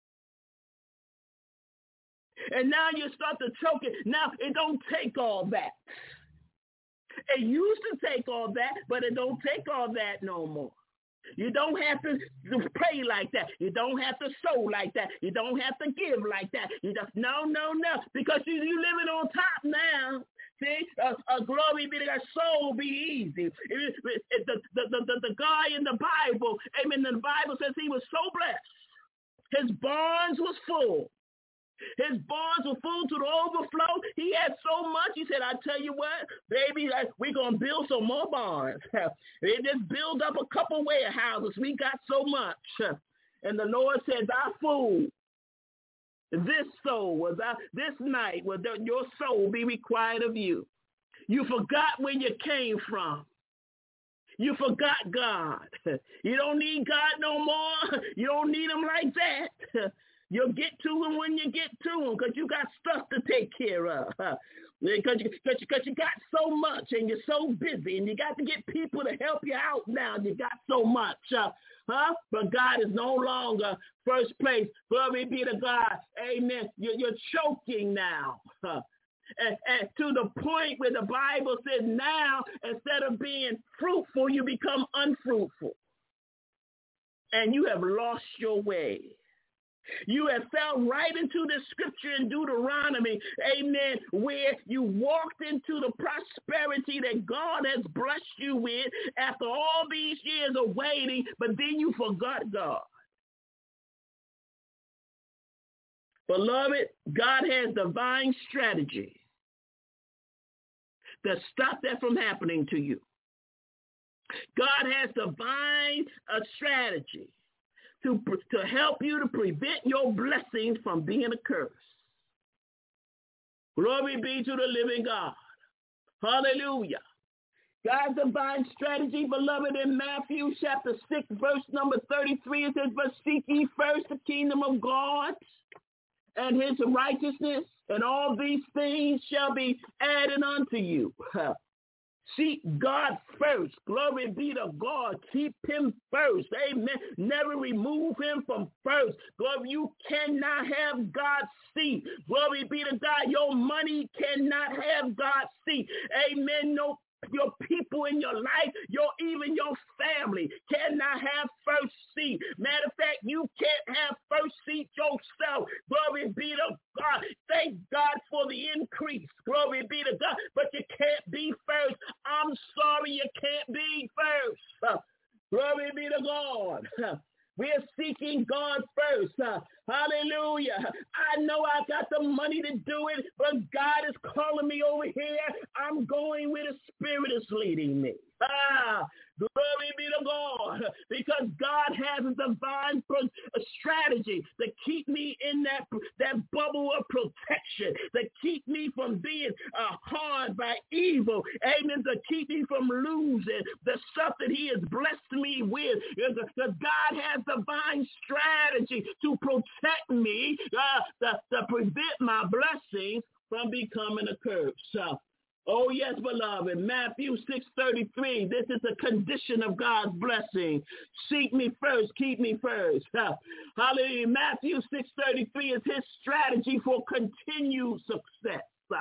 And now you start to choke it. Now it don't take all that. It used to take all that, but it don't take all that no more. You don't have to pray like that. You don't have to sow like that. You don't have to give like that. You just, no, no, no, because you, you living on top now. See, a uh, uh, glory be to God, soul be easy. It, it, it, the, the, the, the guy in the Bible, amen, the Bible says he was so blessed. His barns was full. His barns were full to the overflow. He had so much. He said, I tell you what, baby, we're going to build some more barns. They just build up a couple warehouses. We got so much. And the Lord says, our food, this soul, was our, this night, will your soul be required of you. You forgot where you came from. You forgot God. You don't need God no more. You don't need him like that. You'll get to him when you get to him because you got stuff to take care of. Because you, cause you, cause you got so much and you're so busy and you got to get people to help you out now. You got so much. Uh, huh? But God is no longer first place. Glory be to God. Amen. You're, you're choking now. Uh, and, and to the point where the Bible says now, instead of being fruitful, you become unfruitful. and you have lost your way. You have fell right into the scripture in Deuteronomy, amen, where you walked into the prosperity that God has blessed you with after all these years of waiting, but then you forgot God. Beloved, God has divine strategy to stop that from happening to you. God has divine uh, strategy to, to help you to prevent your blessings from being a curse. Glory be to the living God. Hallelujah. God's divine strategy, beloved, in Matthew chapter six, verse number thirty-three, it says, but seek ye first the kingdom of God and his righteousness, and all these things shall be added unto you. Seek God first. Glory be to God. Keep him first. Amen. Never remove him from first. Glory, you cannot have God's seat. Glory be to God. Your money cannot have God's seat. Amen. No, your people in your life, your even your family cannot have first seat. Matter of fact, you can't have first seat yourself. Glory be to God. Thank God for the increase. Glory be to God. But you can't be first. I'm sorry, you can't be first. Uh, glory be to God. Uh, we're seeking God first. Uh, hallelujah. I know I got the money to do it, but God is calling me over here. I'm going where the Spirit is leading me. Ah, glory be to God, because God has a divine pro- a strategy to keep me in that, that bubble of protection, to keep me from being uh, harmed by evil, amen, to keep me from losing the stuff that he has blessed me with. Because God has divine strategy to protect me, uh, to, to prevent my blessings from becoming a curse. Uh, Oh, yes, beloved. Matthew six thirty-three. This is a condition of God's blessing. Seek me first. Keep me first. Hallelujah. Matthew six thirty-three is his strategy for continued success.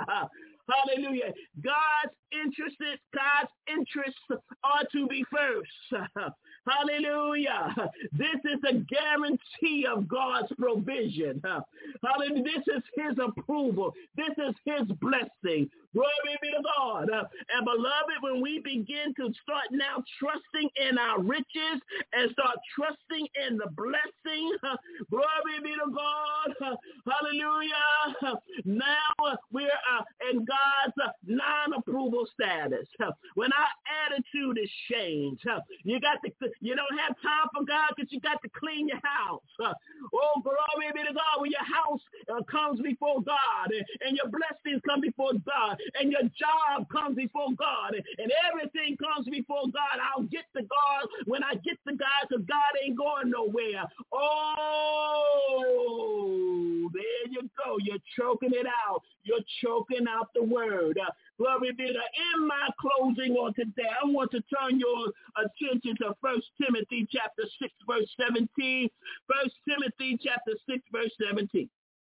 Hallelujah. God's interests, God's interests are to be first. Hallelujah. This is a guarantee of God's provision. Hallelujah. This is his approval. This is his blessing. Glory be to God. Uh, and beloved, when we begin to start now trusting in our riches and start trusting in the blessing, uh, glory be to God. Uh, hallelujah. Uh, now uh, we're uh, in God's uh, non-approval status. Uh, when our attitude is changed, uh, you got to, you don't have time for God because you got to clean your house. Uh, oh, glory be to God. When your house uh, comes before God and, and your blessings come before God, and your job comes before God, and everything comes before God. I'll get to God when I get to God, because God ain't going nowhere. Oh, there you go. You're choking it out. You're choking out the word. Uh, glory be to God. In my closing on today, I want to turn your attention to First Timothy chapter six, verse seventeen. First Timothy chapter six, verse seventeen.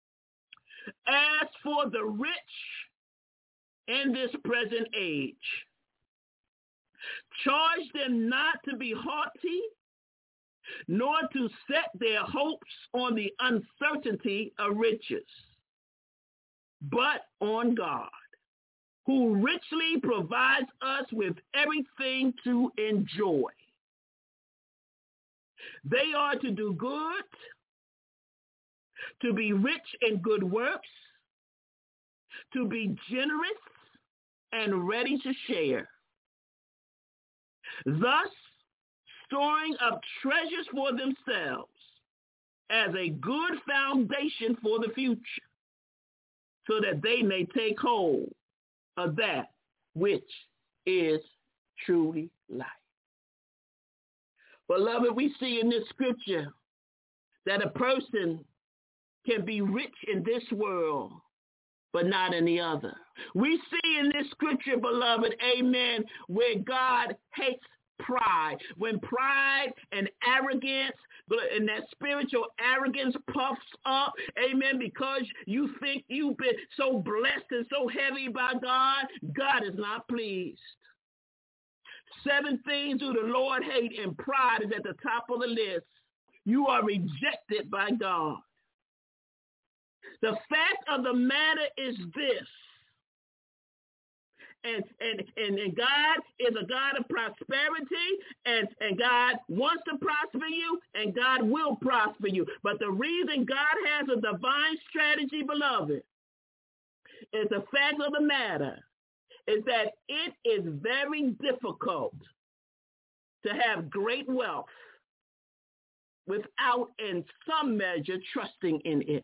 As for the rich in this present age, charge them not to be haughty, nor to set their hopes on the uncertainty of riches, but on God, who richly provides us with everything to enjoy. They are to do good, to be rich in good works, to be generous and ready to share, thus storing up treasures for themselves as a good foundation for the future, so that they may take hold of that which is truly life. Beloved, we see in this scripture that a person can be rich in this world, but not in the other. We see in this scripture, beloved, amen, where God hates pride. When pride and arrogance and that spiritual arrogance puffs up, amen, because you think you've been so blessed and so heavy by God, God is not pleased. Seven things do the Lord hate, and pride is at the top of the list. You are rejected by God. The fact of the matter is this. And, and, and, and God is a God of prosperity, and, and God wants to prosper you, and God will prosper you. But the reason God has a divine strategy, beloved, is the fact of the matter is that it is very difficult to have great wealth without, in some measure, trusting in it.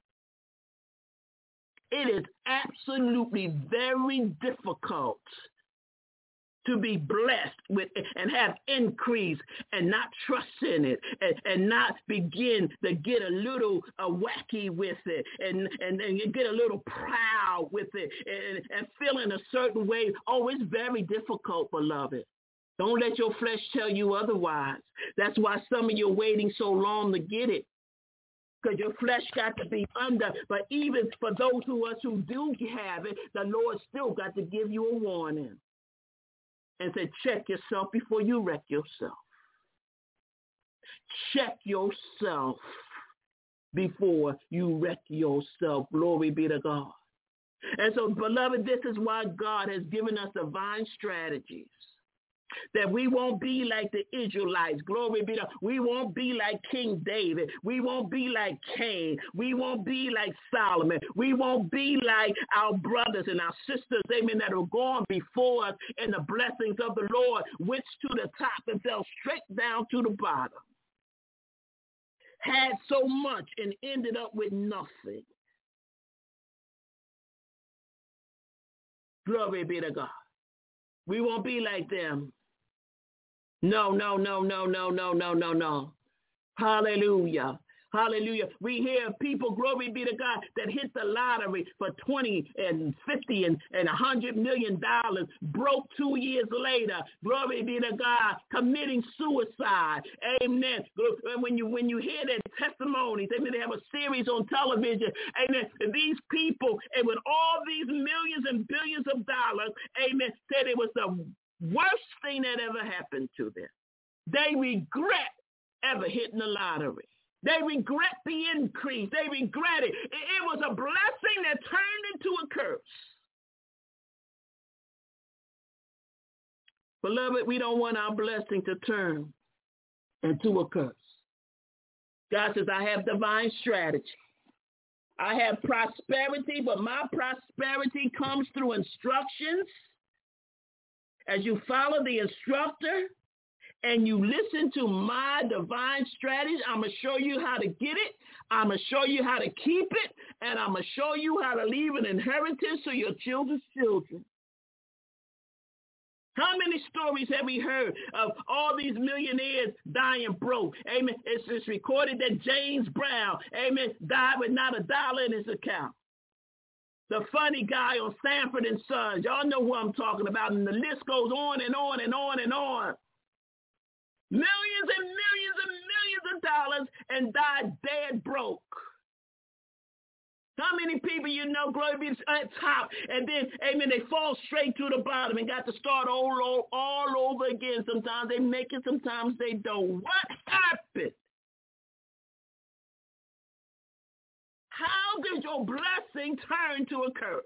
It is absolutely very difficult to be blessed with and have increase and not trust in it and, and not begin to get a little uh, wacky with it and, and, and get a little proud with it and, and feel in a certain way. Oh, it's very difficult, beloved. Don't let your flesh tell you otherwise. That's why some of you are waiting so long to get it. Because your flesh got to be under. But even for those of us who do have it, the Lord still got to give you a warning and say, check yourself before you wreck yourself. Check yourself before you wreck yourself. Glory be to God. And so, beloved, this is why God has given us divine strategies. That we won't be like the Israelites. Glory be to God. We won't be like King David. We won't be like Cain. We won't be like Solomon. We won't be like our brothers and our sisters, amen, that are gone before us in the blessings of the Lord, which to the top and fell straight down to the bottom. Had so much and ended up with nothing. Glory be to God. We won't be like them. No, no, no, no, no, no, no, no, no. Hallelujah. Hallelujah. We hear people, glory be to God, that hit the lottery for twenty and fifty and, and one hundred million dollars, broke two years later, glory be to God, committing suicide. Amen. When you when you hear their testimonies, amen, they have a series on television, amen, these people, and with all these millions and billions of dollars, amen, said it was the worst thing that ever happened to them. They regret ever hitting the lottery. They regret the increase. They regret it. It was a blessing that turned into a curse. Beloved, we don't want our blessing to turn into a curse. God says, I have divine strategy. I have prosperity, but my prosperity comes through instructions. As you follow the instructor and you listen to my divine strategy, I'm going to show you how to get it. I'm going to show you how to keep it. And I'm going to show you how to leave an inheritance to your children's children. How many stories have we heard of all these millionaires dying broke? Amen. It's, it's recorded that James Brown, amen, died with not a dollar in his account. The funny guy on Sanford and Sons, y'all know who I'm talking about, and the list goes on and on and on and on. Millions and millions and millions of dollars and died dead broke. How many people you know, glory be at top, and then, amen, they fall straight to the bottom and got to start all, all, all over again. Sometimes they make it, sometimes they don't. What happened? How did your blessing turn to a curse?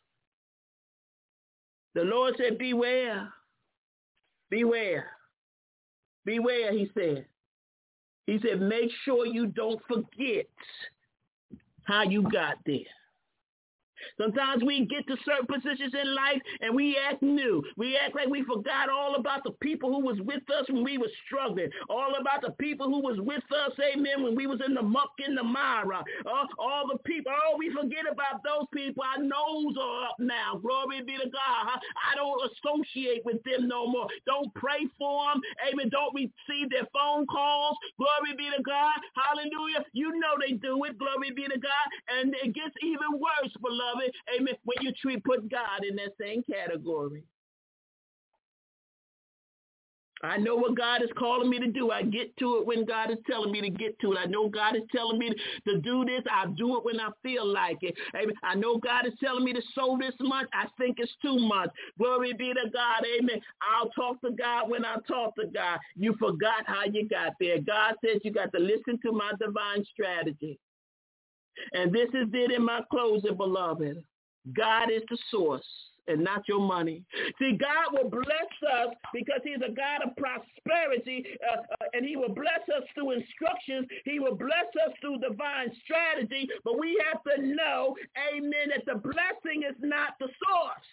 The Lord said, beware, beware, beware, he said. He said, make sure you don't forget how you got there. Sometimes we get to certain positions in life and we act new. We act like we forgot all about the people who was with us when we were struggling. All about the people who was with us, amen, when we was in the muck, in the mire. Uh, all the people, oh, we forget about those people. Our nose are up now. Glory be to God. I don't associate with them no more. Don't pray for them. Amen. Don't receive their phone calls. Glory be to God. Hallelujah. You know they do it. Glory be to God. And it gets even worse, beloved. Amen. When you treat, put God in that same category. I know what God is calling me to do. I get to it when God is telling me to get to it. I know God is telling me to do this. I'll do it when I feel like it. Amen. I know God is telling me to sow this much. I think it's too much. Glory be to God. Amen. I'll talk to God when I talk to God. You forgot how you got there. God says you got to listen to my divine strategy. And this is it in my closing, beloved. God is the source and not your money. See, God will bless us because he's a God of prosperity, uh, uh, and he will bless us through instructions. He will bless us through divine strategy, but we have to know, amen, that the blessing is not the source.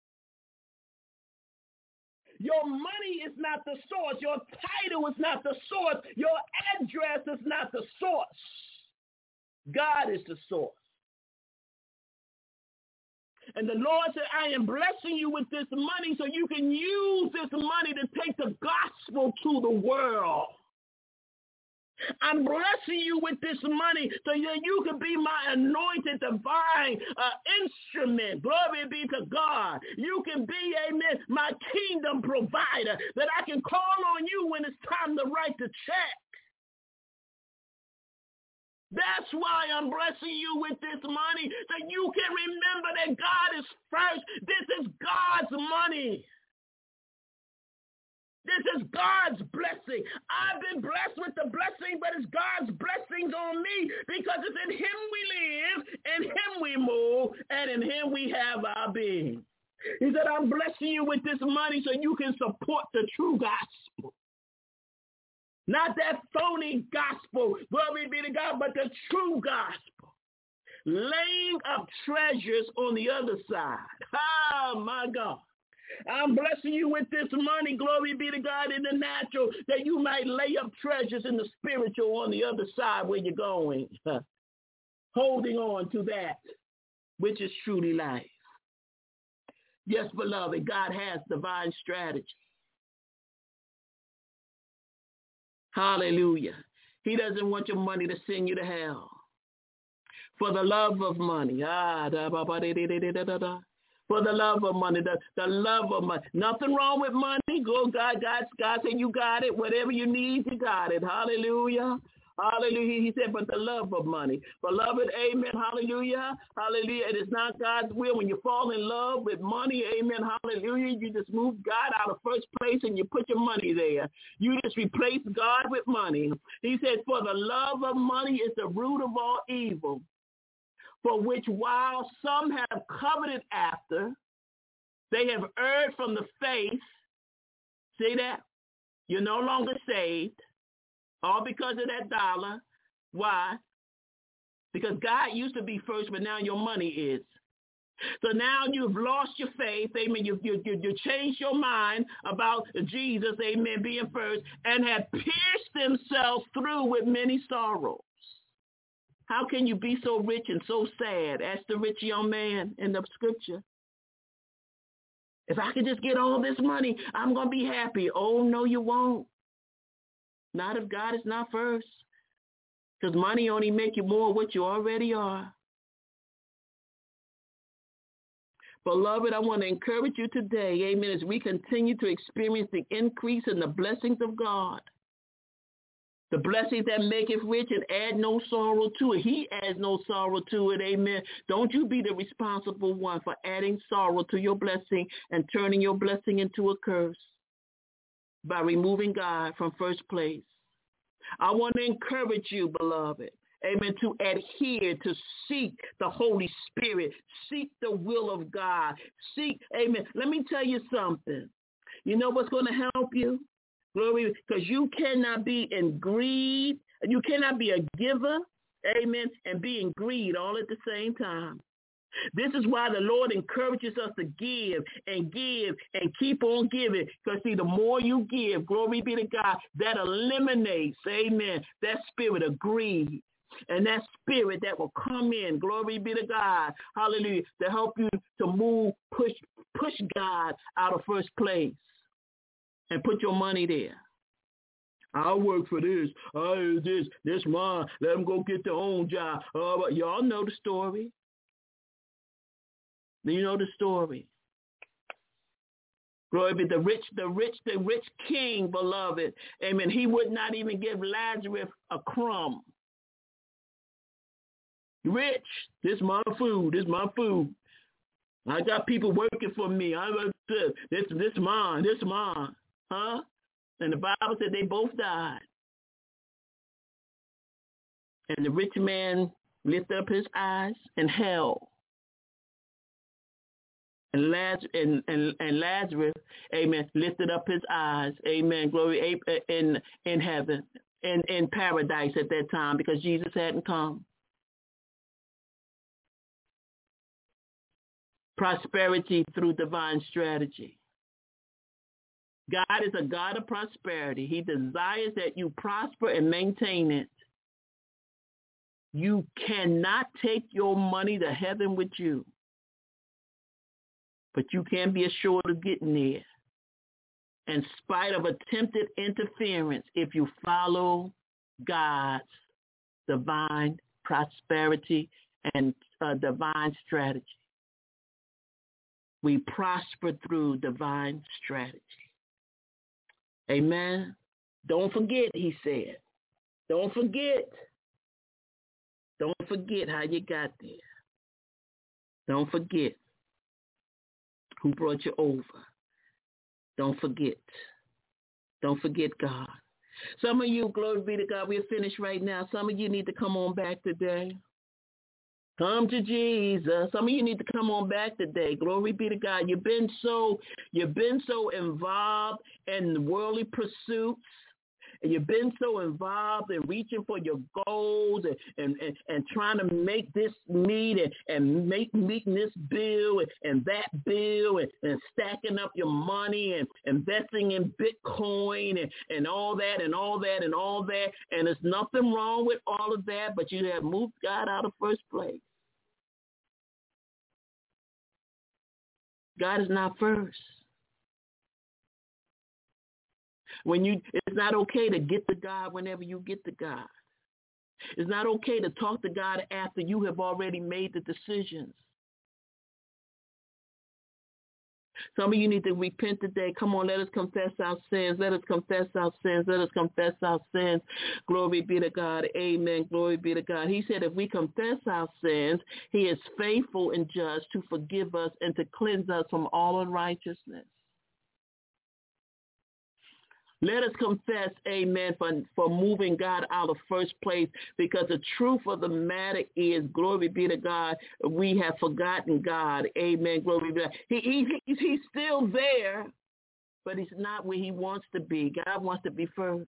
Your money is not the source. Your title is not the source. Your address is not the source. God is the source. And the Lord said, I am blessing you with this money so you can use this money to take the gospel to the world. I'm blessing you with this money so that you can be my anointed divine uh, instrument. Glory be to God. You can be, amen, my kingdom provider, that I can call on you when it's time to write the check. That's why I'm blessing you with this money, so you can remember that God is first. This is God's money. This is God's blessing. I've been blessed with the blessing, but it's God's blessings on me because it's in him we live, in him we move, and in him we have our being. He said, I'm blessing you with this money so you can support the true gospel. Not that phony gospel, glory be to God, but the true gospel. Laying up treasures on the other side. Oh, my God. I'm blessing you with this money, glory be to God, in the natural, that you might lay up treasures in the spiritual on the other side where you're going. Holding on to that which is truly life. Yes, beloved, God has divine strategy. Hallelujah. He doesn't want your money to send you to hell. For the love of money. Ah, da, ba, ba, da, da, da, da, da, da. For the love of money. The, the love of money. Nothing wrong with money. Go, God, God, God said you got it. Whatever you need, you got it. Hallelujah. Hallelujah. He said, but the love of money. Beloved, amen. Hallelujah. Hallelujah. It is not God's will. When you fall in love with money, amen. Hallelujah. You just move God out of first place and you put your money there. You just replace God with money. He said, for the love of money is the root of all evil, for which while some have coveted after, they have erred from the faith. See that? You're no longer saved. All because of that dollar. Why? Because God used to be first, but now your money is. So now you've lost your faith, amen. You, you, you, you changed your mind about Jesus, amen, being first, and have pierced themselves through with many sorrows. How can you be so rich and so sad? Asked the rich young man in the scripture. If I could just get all this money, I'm going to be happy. Oh, no, you won't. Not if God is not first. Because money only make you more what you already are. Beloved, I want to encourage you today, amen, as we continue to experience the increase in the blessings of God. The blessings that make it rich and add no sorrow to it. He adds no sorrow to it, amen. Don't you be the responsible one for adding sorrow to your blessing and turning your blessing into a curse by removing God from first place. I want to encourage you, beloved, amen, to adhere, to seek the Holy Spirit, seek the will of God, seek, amen. Let me tell you something. You know what's going to help you? Glory, because you cannot be in greed, you cannot be a giver, amen, and be in greed all at the same time. This is why the Lord encourages us to give and give and keep on giving. Because, see, the more you give, glory be to God, that eliminates, amen, that spirit of greed. And that spirit that will come in, glory be to God, hallelujah, to help you to move, push, push God out of first place and put your money there. I'll work for this. Oh, this, this mine. Let them go get their own job. Uh, but y'all know the story. You know the story. Glory be the rich, the rich, the rich king, beloved. Amen. He would not even give Lazarus a crumb. Rich, this my food, this my food. I got people working for me. I this, this mine, this mine. Huh? And the Bible said they both died. And the rich man lifted up his eyes and hell. And Lazarus, and, and, and Lazarus, amen, lifted up his eyes, amen, glory, in in heaven, in, in paradise at that time, because Jesus hadn't come. Prosperity through divine strategy. God is a God of prosperity. He desires that you prosper and maintain it. You cannot take your money to heaven with you, but you can be assured of getting there in spite of attempted interference if you follow God's divine prosperity and uh, divine strategy. We prosper through divine strategy. Amen. Don't forget, he said. Don't forget. Don't forget how you got there. Don't forget who brought you over. Don't forget. Don't forget God. Some of you, glory be to God, we're finished right now. Some of you need to come on back today. Come to Jesus. Some of you need to come on back today. Glory be to God. You've been so, you've been so involved in worldly pursuits. And you've been so involved in reaching for your goals and, and, and, and trying to make this meet and, and make meeting this bill and, and that bill and, and stacking up your money and investing in Bitcoin and, and all that and all that and all that. And there's nothing wrong with all of that, but you have moved God out of first place. God is not first. When you, it's not okay to get to God whenever you get to God. It's not okay to talk to God after you have already made the decisions. Some of you need to repent today. Come on, let us confess our sins. Let us confess our sins. Let us confess our sins. Glory be to God. Amen. Glory be to God. He said if we confess our sins, he is faithful and just to forgive us and to cleanse us from all unrighteousness. Let us confess, amen, for, for moving God out of first place, because the truth of the matter is, glory be to God, we have forgotten God. Amen. Glory be to God. He, he, he's, he's still there, but he's not where he wants to be. God wants to be first.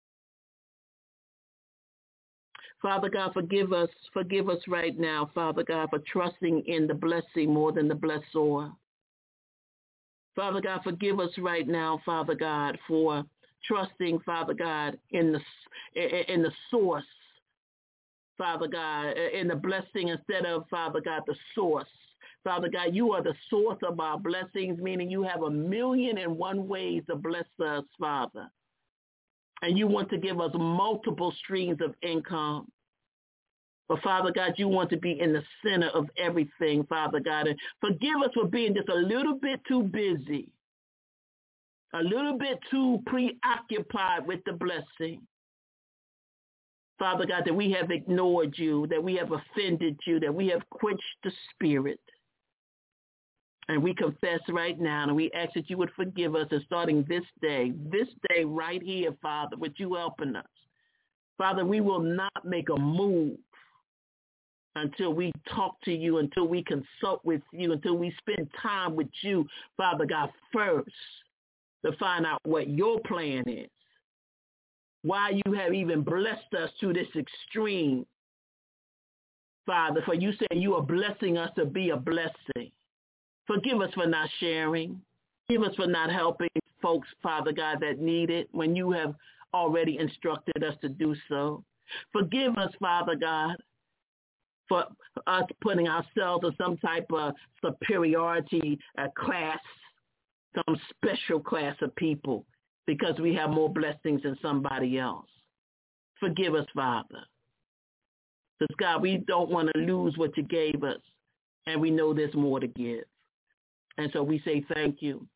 Father God, forgive us. Forgive us right now, Father God, for trusting in the blessing more than the blessor. Father God, forgive us right now, Father God, for trusting, Father God, in the in the source, Father God, in the blessing instead of, Father God, the source. Father God, you are the source of our blessings, meaning you have a million and one ways to bless us, Father. And you want to give us multiple streams of income. But, Father God, you want to be in the center of everything, Father God. And forgive us for being just a little bit too busy, a little bit too preoccupied with the blessing. Father God, that we have ignored you, that we have offended you, that we have quenched the spirit. And we confess right now, and we ask that you would forgive us, and starting this day, this day right here, Father, with you helping us. Father, we will not make a move until we talk to you, until we consult with you, until we spend time with you, Father God, first, to find out what your plan is, why you have even blessed us to this extreme, Father, for you say you are blessing us to be a blessing. Forgive us for not sharing. Forgive us for not helping folks, Father God, that need it when you have already instructed us to do so. Forgive us, Father God, for us putting ourselves in some type of superiority uh, class, some special class of people, because we have more blessings than somebody else. Forgive us, Father. Because, God, we don't want to lose what you gave us, and we know there's more to give. And so we say thank you.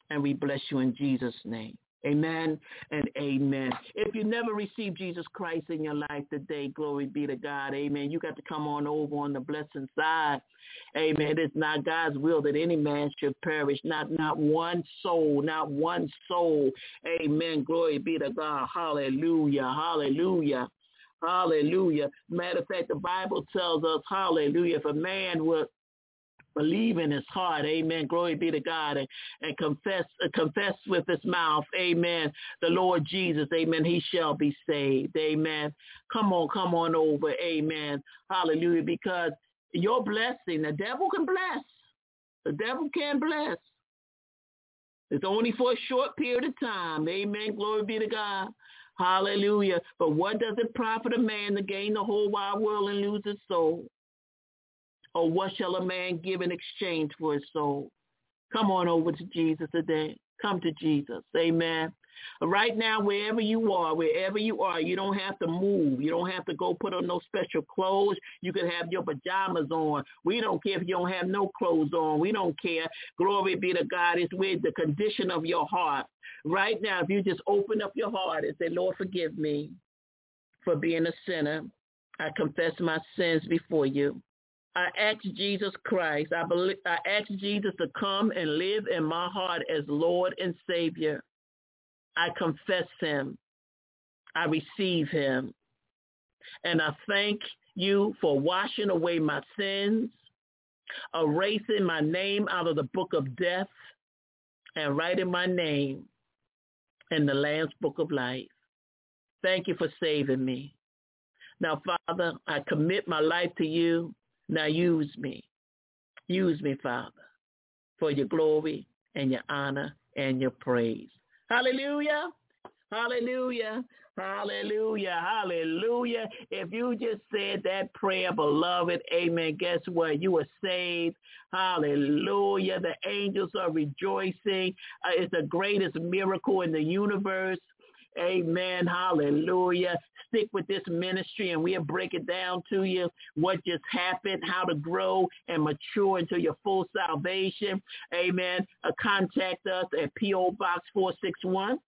and we bless you in Jesus' name. Amen and amen. If you never received Jesus Christ in your life today, glory be to God. Amen. You got to come on over on the blessing side. Amen. It's not God's will that any man should perish. Not not one soul, not one soul. Amen. Glory be to God. Hallelujah. Hallelujah. Hallelujah. Matter of fact, the Bible tells us, hallelujah, if a man would believe in his heart, amen, glory be to God, and, and confess uh, confess with his mouth, amen, the Lord Jesus, amen, he shall be saved, amen. Come on, come on over, amen, hallelujah, because your blessing, the devil can bless, the devil can bless. It's only for a short period of time, amen, glory be to God, hallelujah. But what does it profit a man to gain the whole wide world and lose his soul? Or what shall a man give in exchange for his soul? Come on over to Jesus today. Come to Jesus. Amen. Right now, wherever you are, wherever you are, you don't have to move. You don't have to go put on no special clothes. You can have your pajamas on. We don't care if you don't have no clothes on. We don't care. Glory be to God. It's with the condition of your heart. Right now, if you just open up your heart and say, Lord, forgive me for being a sinner. I confess my sins before you. I ask Jesus Christ, I believe, I ask Jesus to come and live in my heart as Lord and Savior. I confess him. I receive him. And I thank you for washing away my sins, erasing my name out of the book of death, and writing my name in the Lamb's book of life. Thank you for saving me. Now, Father, I commit my life to you. Now use me. Use me, Father, for your glory and your honor and your praise. Hallelujah. Hallelujah. Hallelujah. Hallelujah. If you just said that prayer, beloved, amen, guess what? You are saved. Hallelujah. The angels are rejoicing. Uh, it's the greatest miracle in the universe. Amen. Hallelujah. Stick with this ministry and we'll break it down to you what just happened, how to grow and mature into your full salvation. Amen. Uh, contact us at P O Box four six one,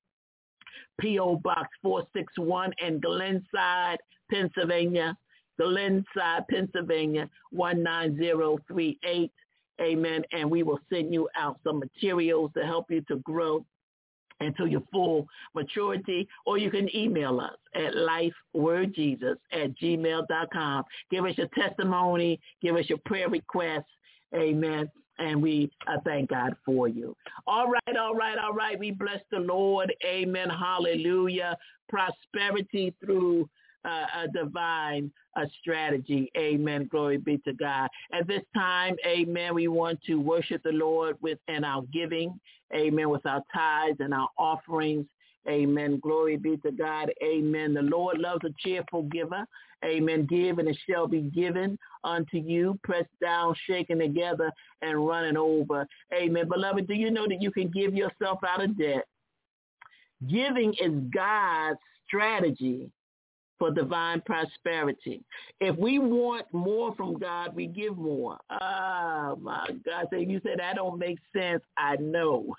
P O Box four six one in Glenside, Pennsylvania, Glenside, Pennsylvania, one nine zero three eight. Amen. And we will send you out some materials to help you to grow into your full maturity, or you can email us at lifewordjesus at gmail dot com. Give us your testimony, give us your prayer requests, amen, and we uh, thank God for you. All right, all right, all right, we bless the Lord, amen, hallelujah, prosperity through uh, a divine uh, strategy, amen, glory be to God. At this time, amen, we want to worship the Lord within our giving, amen, with our tithes and our offerings. Amen. Glory be to God. Amen. The Lord loves a cheerful giver. Amen. Give and it shall be given unto you, pressed down, shaken together, and running over. Amen. Beloved, do you know that you can give yourself out of debt? Giving is God's strategy for divine prosperity. If we want more from God, we give more. Oh, my God. So you say that don't make sense. I know.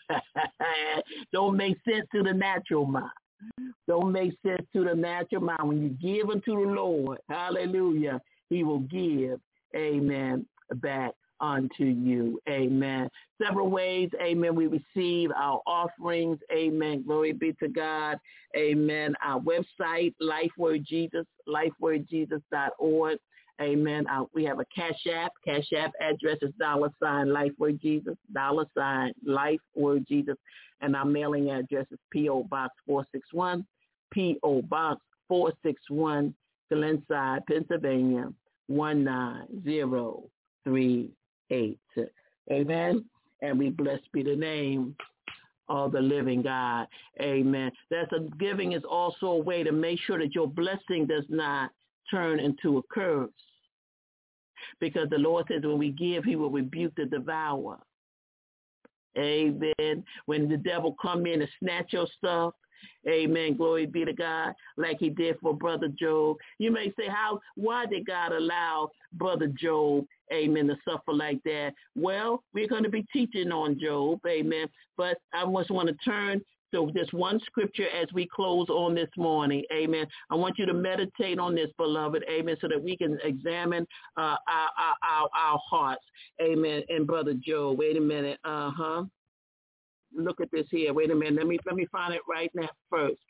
Don't make sense to the natural mind. Don't make sense to the natural mind. When you give unto the Lord, hallelujah, he will give, amen, back unto you. Amen. Several ways, amen, we receive our offerings. Amen. Glory be to God. Amen. Our website, LifeWordJesus, lifewordjesus dot org. Amen. Our, we have a Cash App. Cash App address is dollar sign LifeWordJesus, dollar sign LifeWordJesus. And our mailing address is P O Box four six one, P O Box four six one, Glenside, Pennsylvania, one nine zero three eight. Amen. And we blessed be the name of the living God. Amen. That's a giving is also a way to make sure that your blessing does not turn into a curse. Because the Lord says when we give, he will rebuke the devourer. Amen. When the devil come in and snatch your stuff, amen, glory be to God, like he did for Brother Job. You may say, how, why did God allow Brother Job, amen, to suffer like that? Well, we're going to be teaching on Job, amen, but I just want to turn to this one scripture as we close on this morning, amen. I want you to meditate on this, beloved, amen, so that we can examine uh, our, our, our, our hearts, amen, and Brother Job. Wait a minute, uh-huh. Look at this here. Wait a minute. Let me let me find it right now first.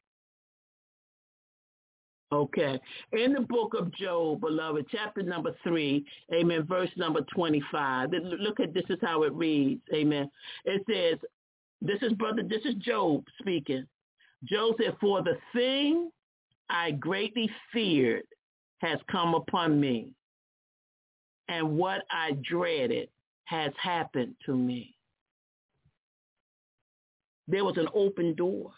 Okay. In the book of Job, beloved, chapter number three, amen, verse number twenty-five. Look at this is how it reads. Amen. It says, this is brother, this is Job speaking. Job said, for the thing I greatly feared has come upon me, and what I dreaded has happened to me. There was an open door.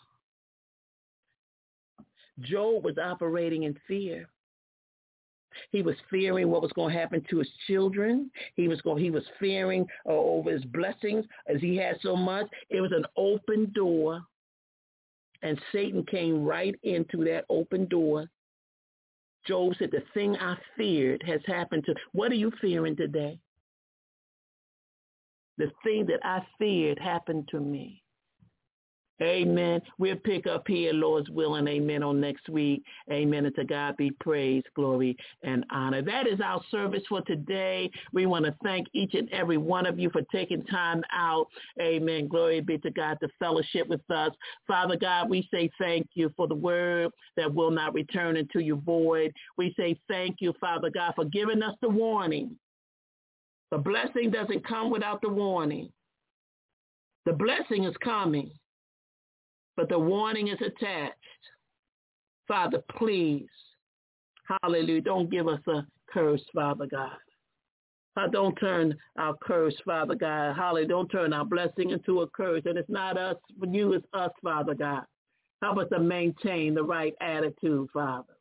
Job was operating in fear. He was fearing what was going to happen to his children. He was going. He was fearing uh, over his blessings as he had so much. It was an open door, and Satan came right into that open door. Job said, "The thing I feared has happened to." What are you fearing today? The thing that I feared happened to me. Amen. We'll pick up here, Lord's willing, amen, on next week. Amen. And to God be praise, glory, and honor. That is our service for today. We want to thank each and every one of you for taking time out. Amen. Glory be to God, to fellowship with us. Father God, we say thank you for the word that will not return into your void. We say thank you, Father God, for giving us the warning. The blessing doesn't come without the warning. The blessing is coming, but the warning is attached. Father, please, hallelujah, don't give us a curse, Father God. Don't turn our curse, Father God. Hallelujah, don't turn our blessing into a curse. And it's not us, but you, it's us, Father God. Help us to maintain the right attitude, Father.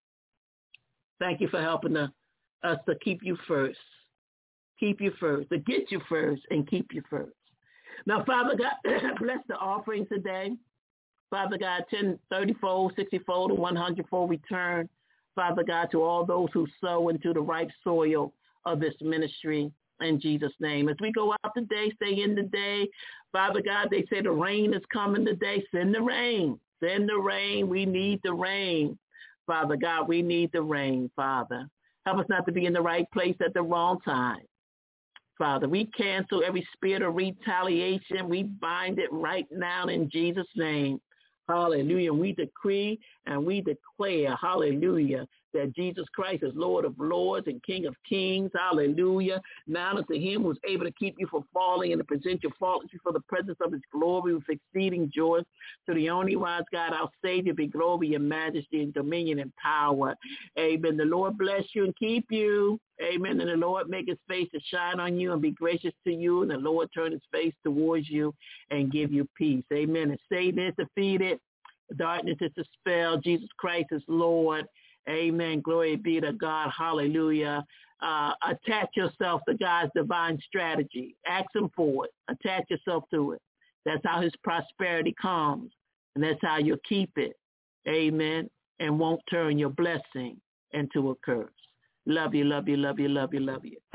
Thank you for helping us to keep you first. Keep you first, to get you first and keep you first. Now, Father God, bless the offering today. Father God, ten, thirty-fold, sixty-fold, and one hundred-fold return, Father God, to all those who sow into the ripe soil of this ministry in Jesus' name. As we go out today, stay in the day. Father God, they say the rain is coming today. Send the rain. Send the rain. We need the rain. Father God, we need the rain, Father. Help us not to be in the right place at the wrong time. Father, we cancel every spirit of retaliation. We bind it right now in Jesus' name. Hallelujah. We decree and we declare, hallelujah, that Jesus Christ is Lord of lords and King of kings. Hallelujah. Now unto him who's able to keep you from falling and to present your faultless before the presence of his glory with exceeding joy. To the only wise God, our Savior, be glory and majesty and dominion and power. Amen. The Lord bless you and keep you. Amen. And the Lord make his face to shine on you and be gracious to you. And the Lord turn his face towards you and give you peace. Amen. And Satan is defeated. Darkness is dispelled. Jesus Christ is Lord. Amen. Glory be to God. Hallelujah. Uh, attach yourself to God's divine strategy. Ask him for it. Attach yourself to it. That's how his prosperity comes. And that's how you'll keep it. Amen. And won't turn your blessing into a curse. Love you, love you, love you, love you, love you.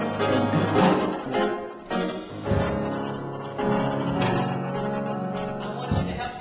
Amen.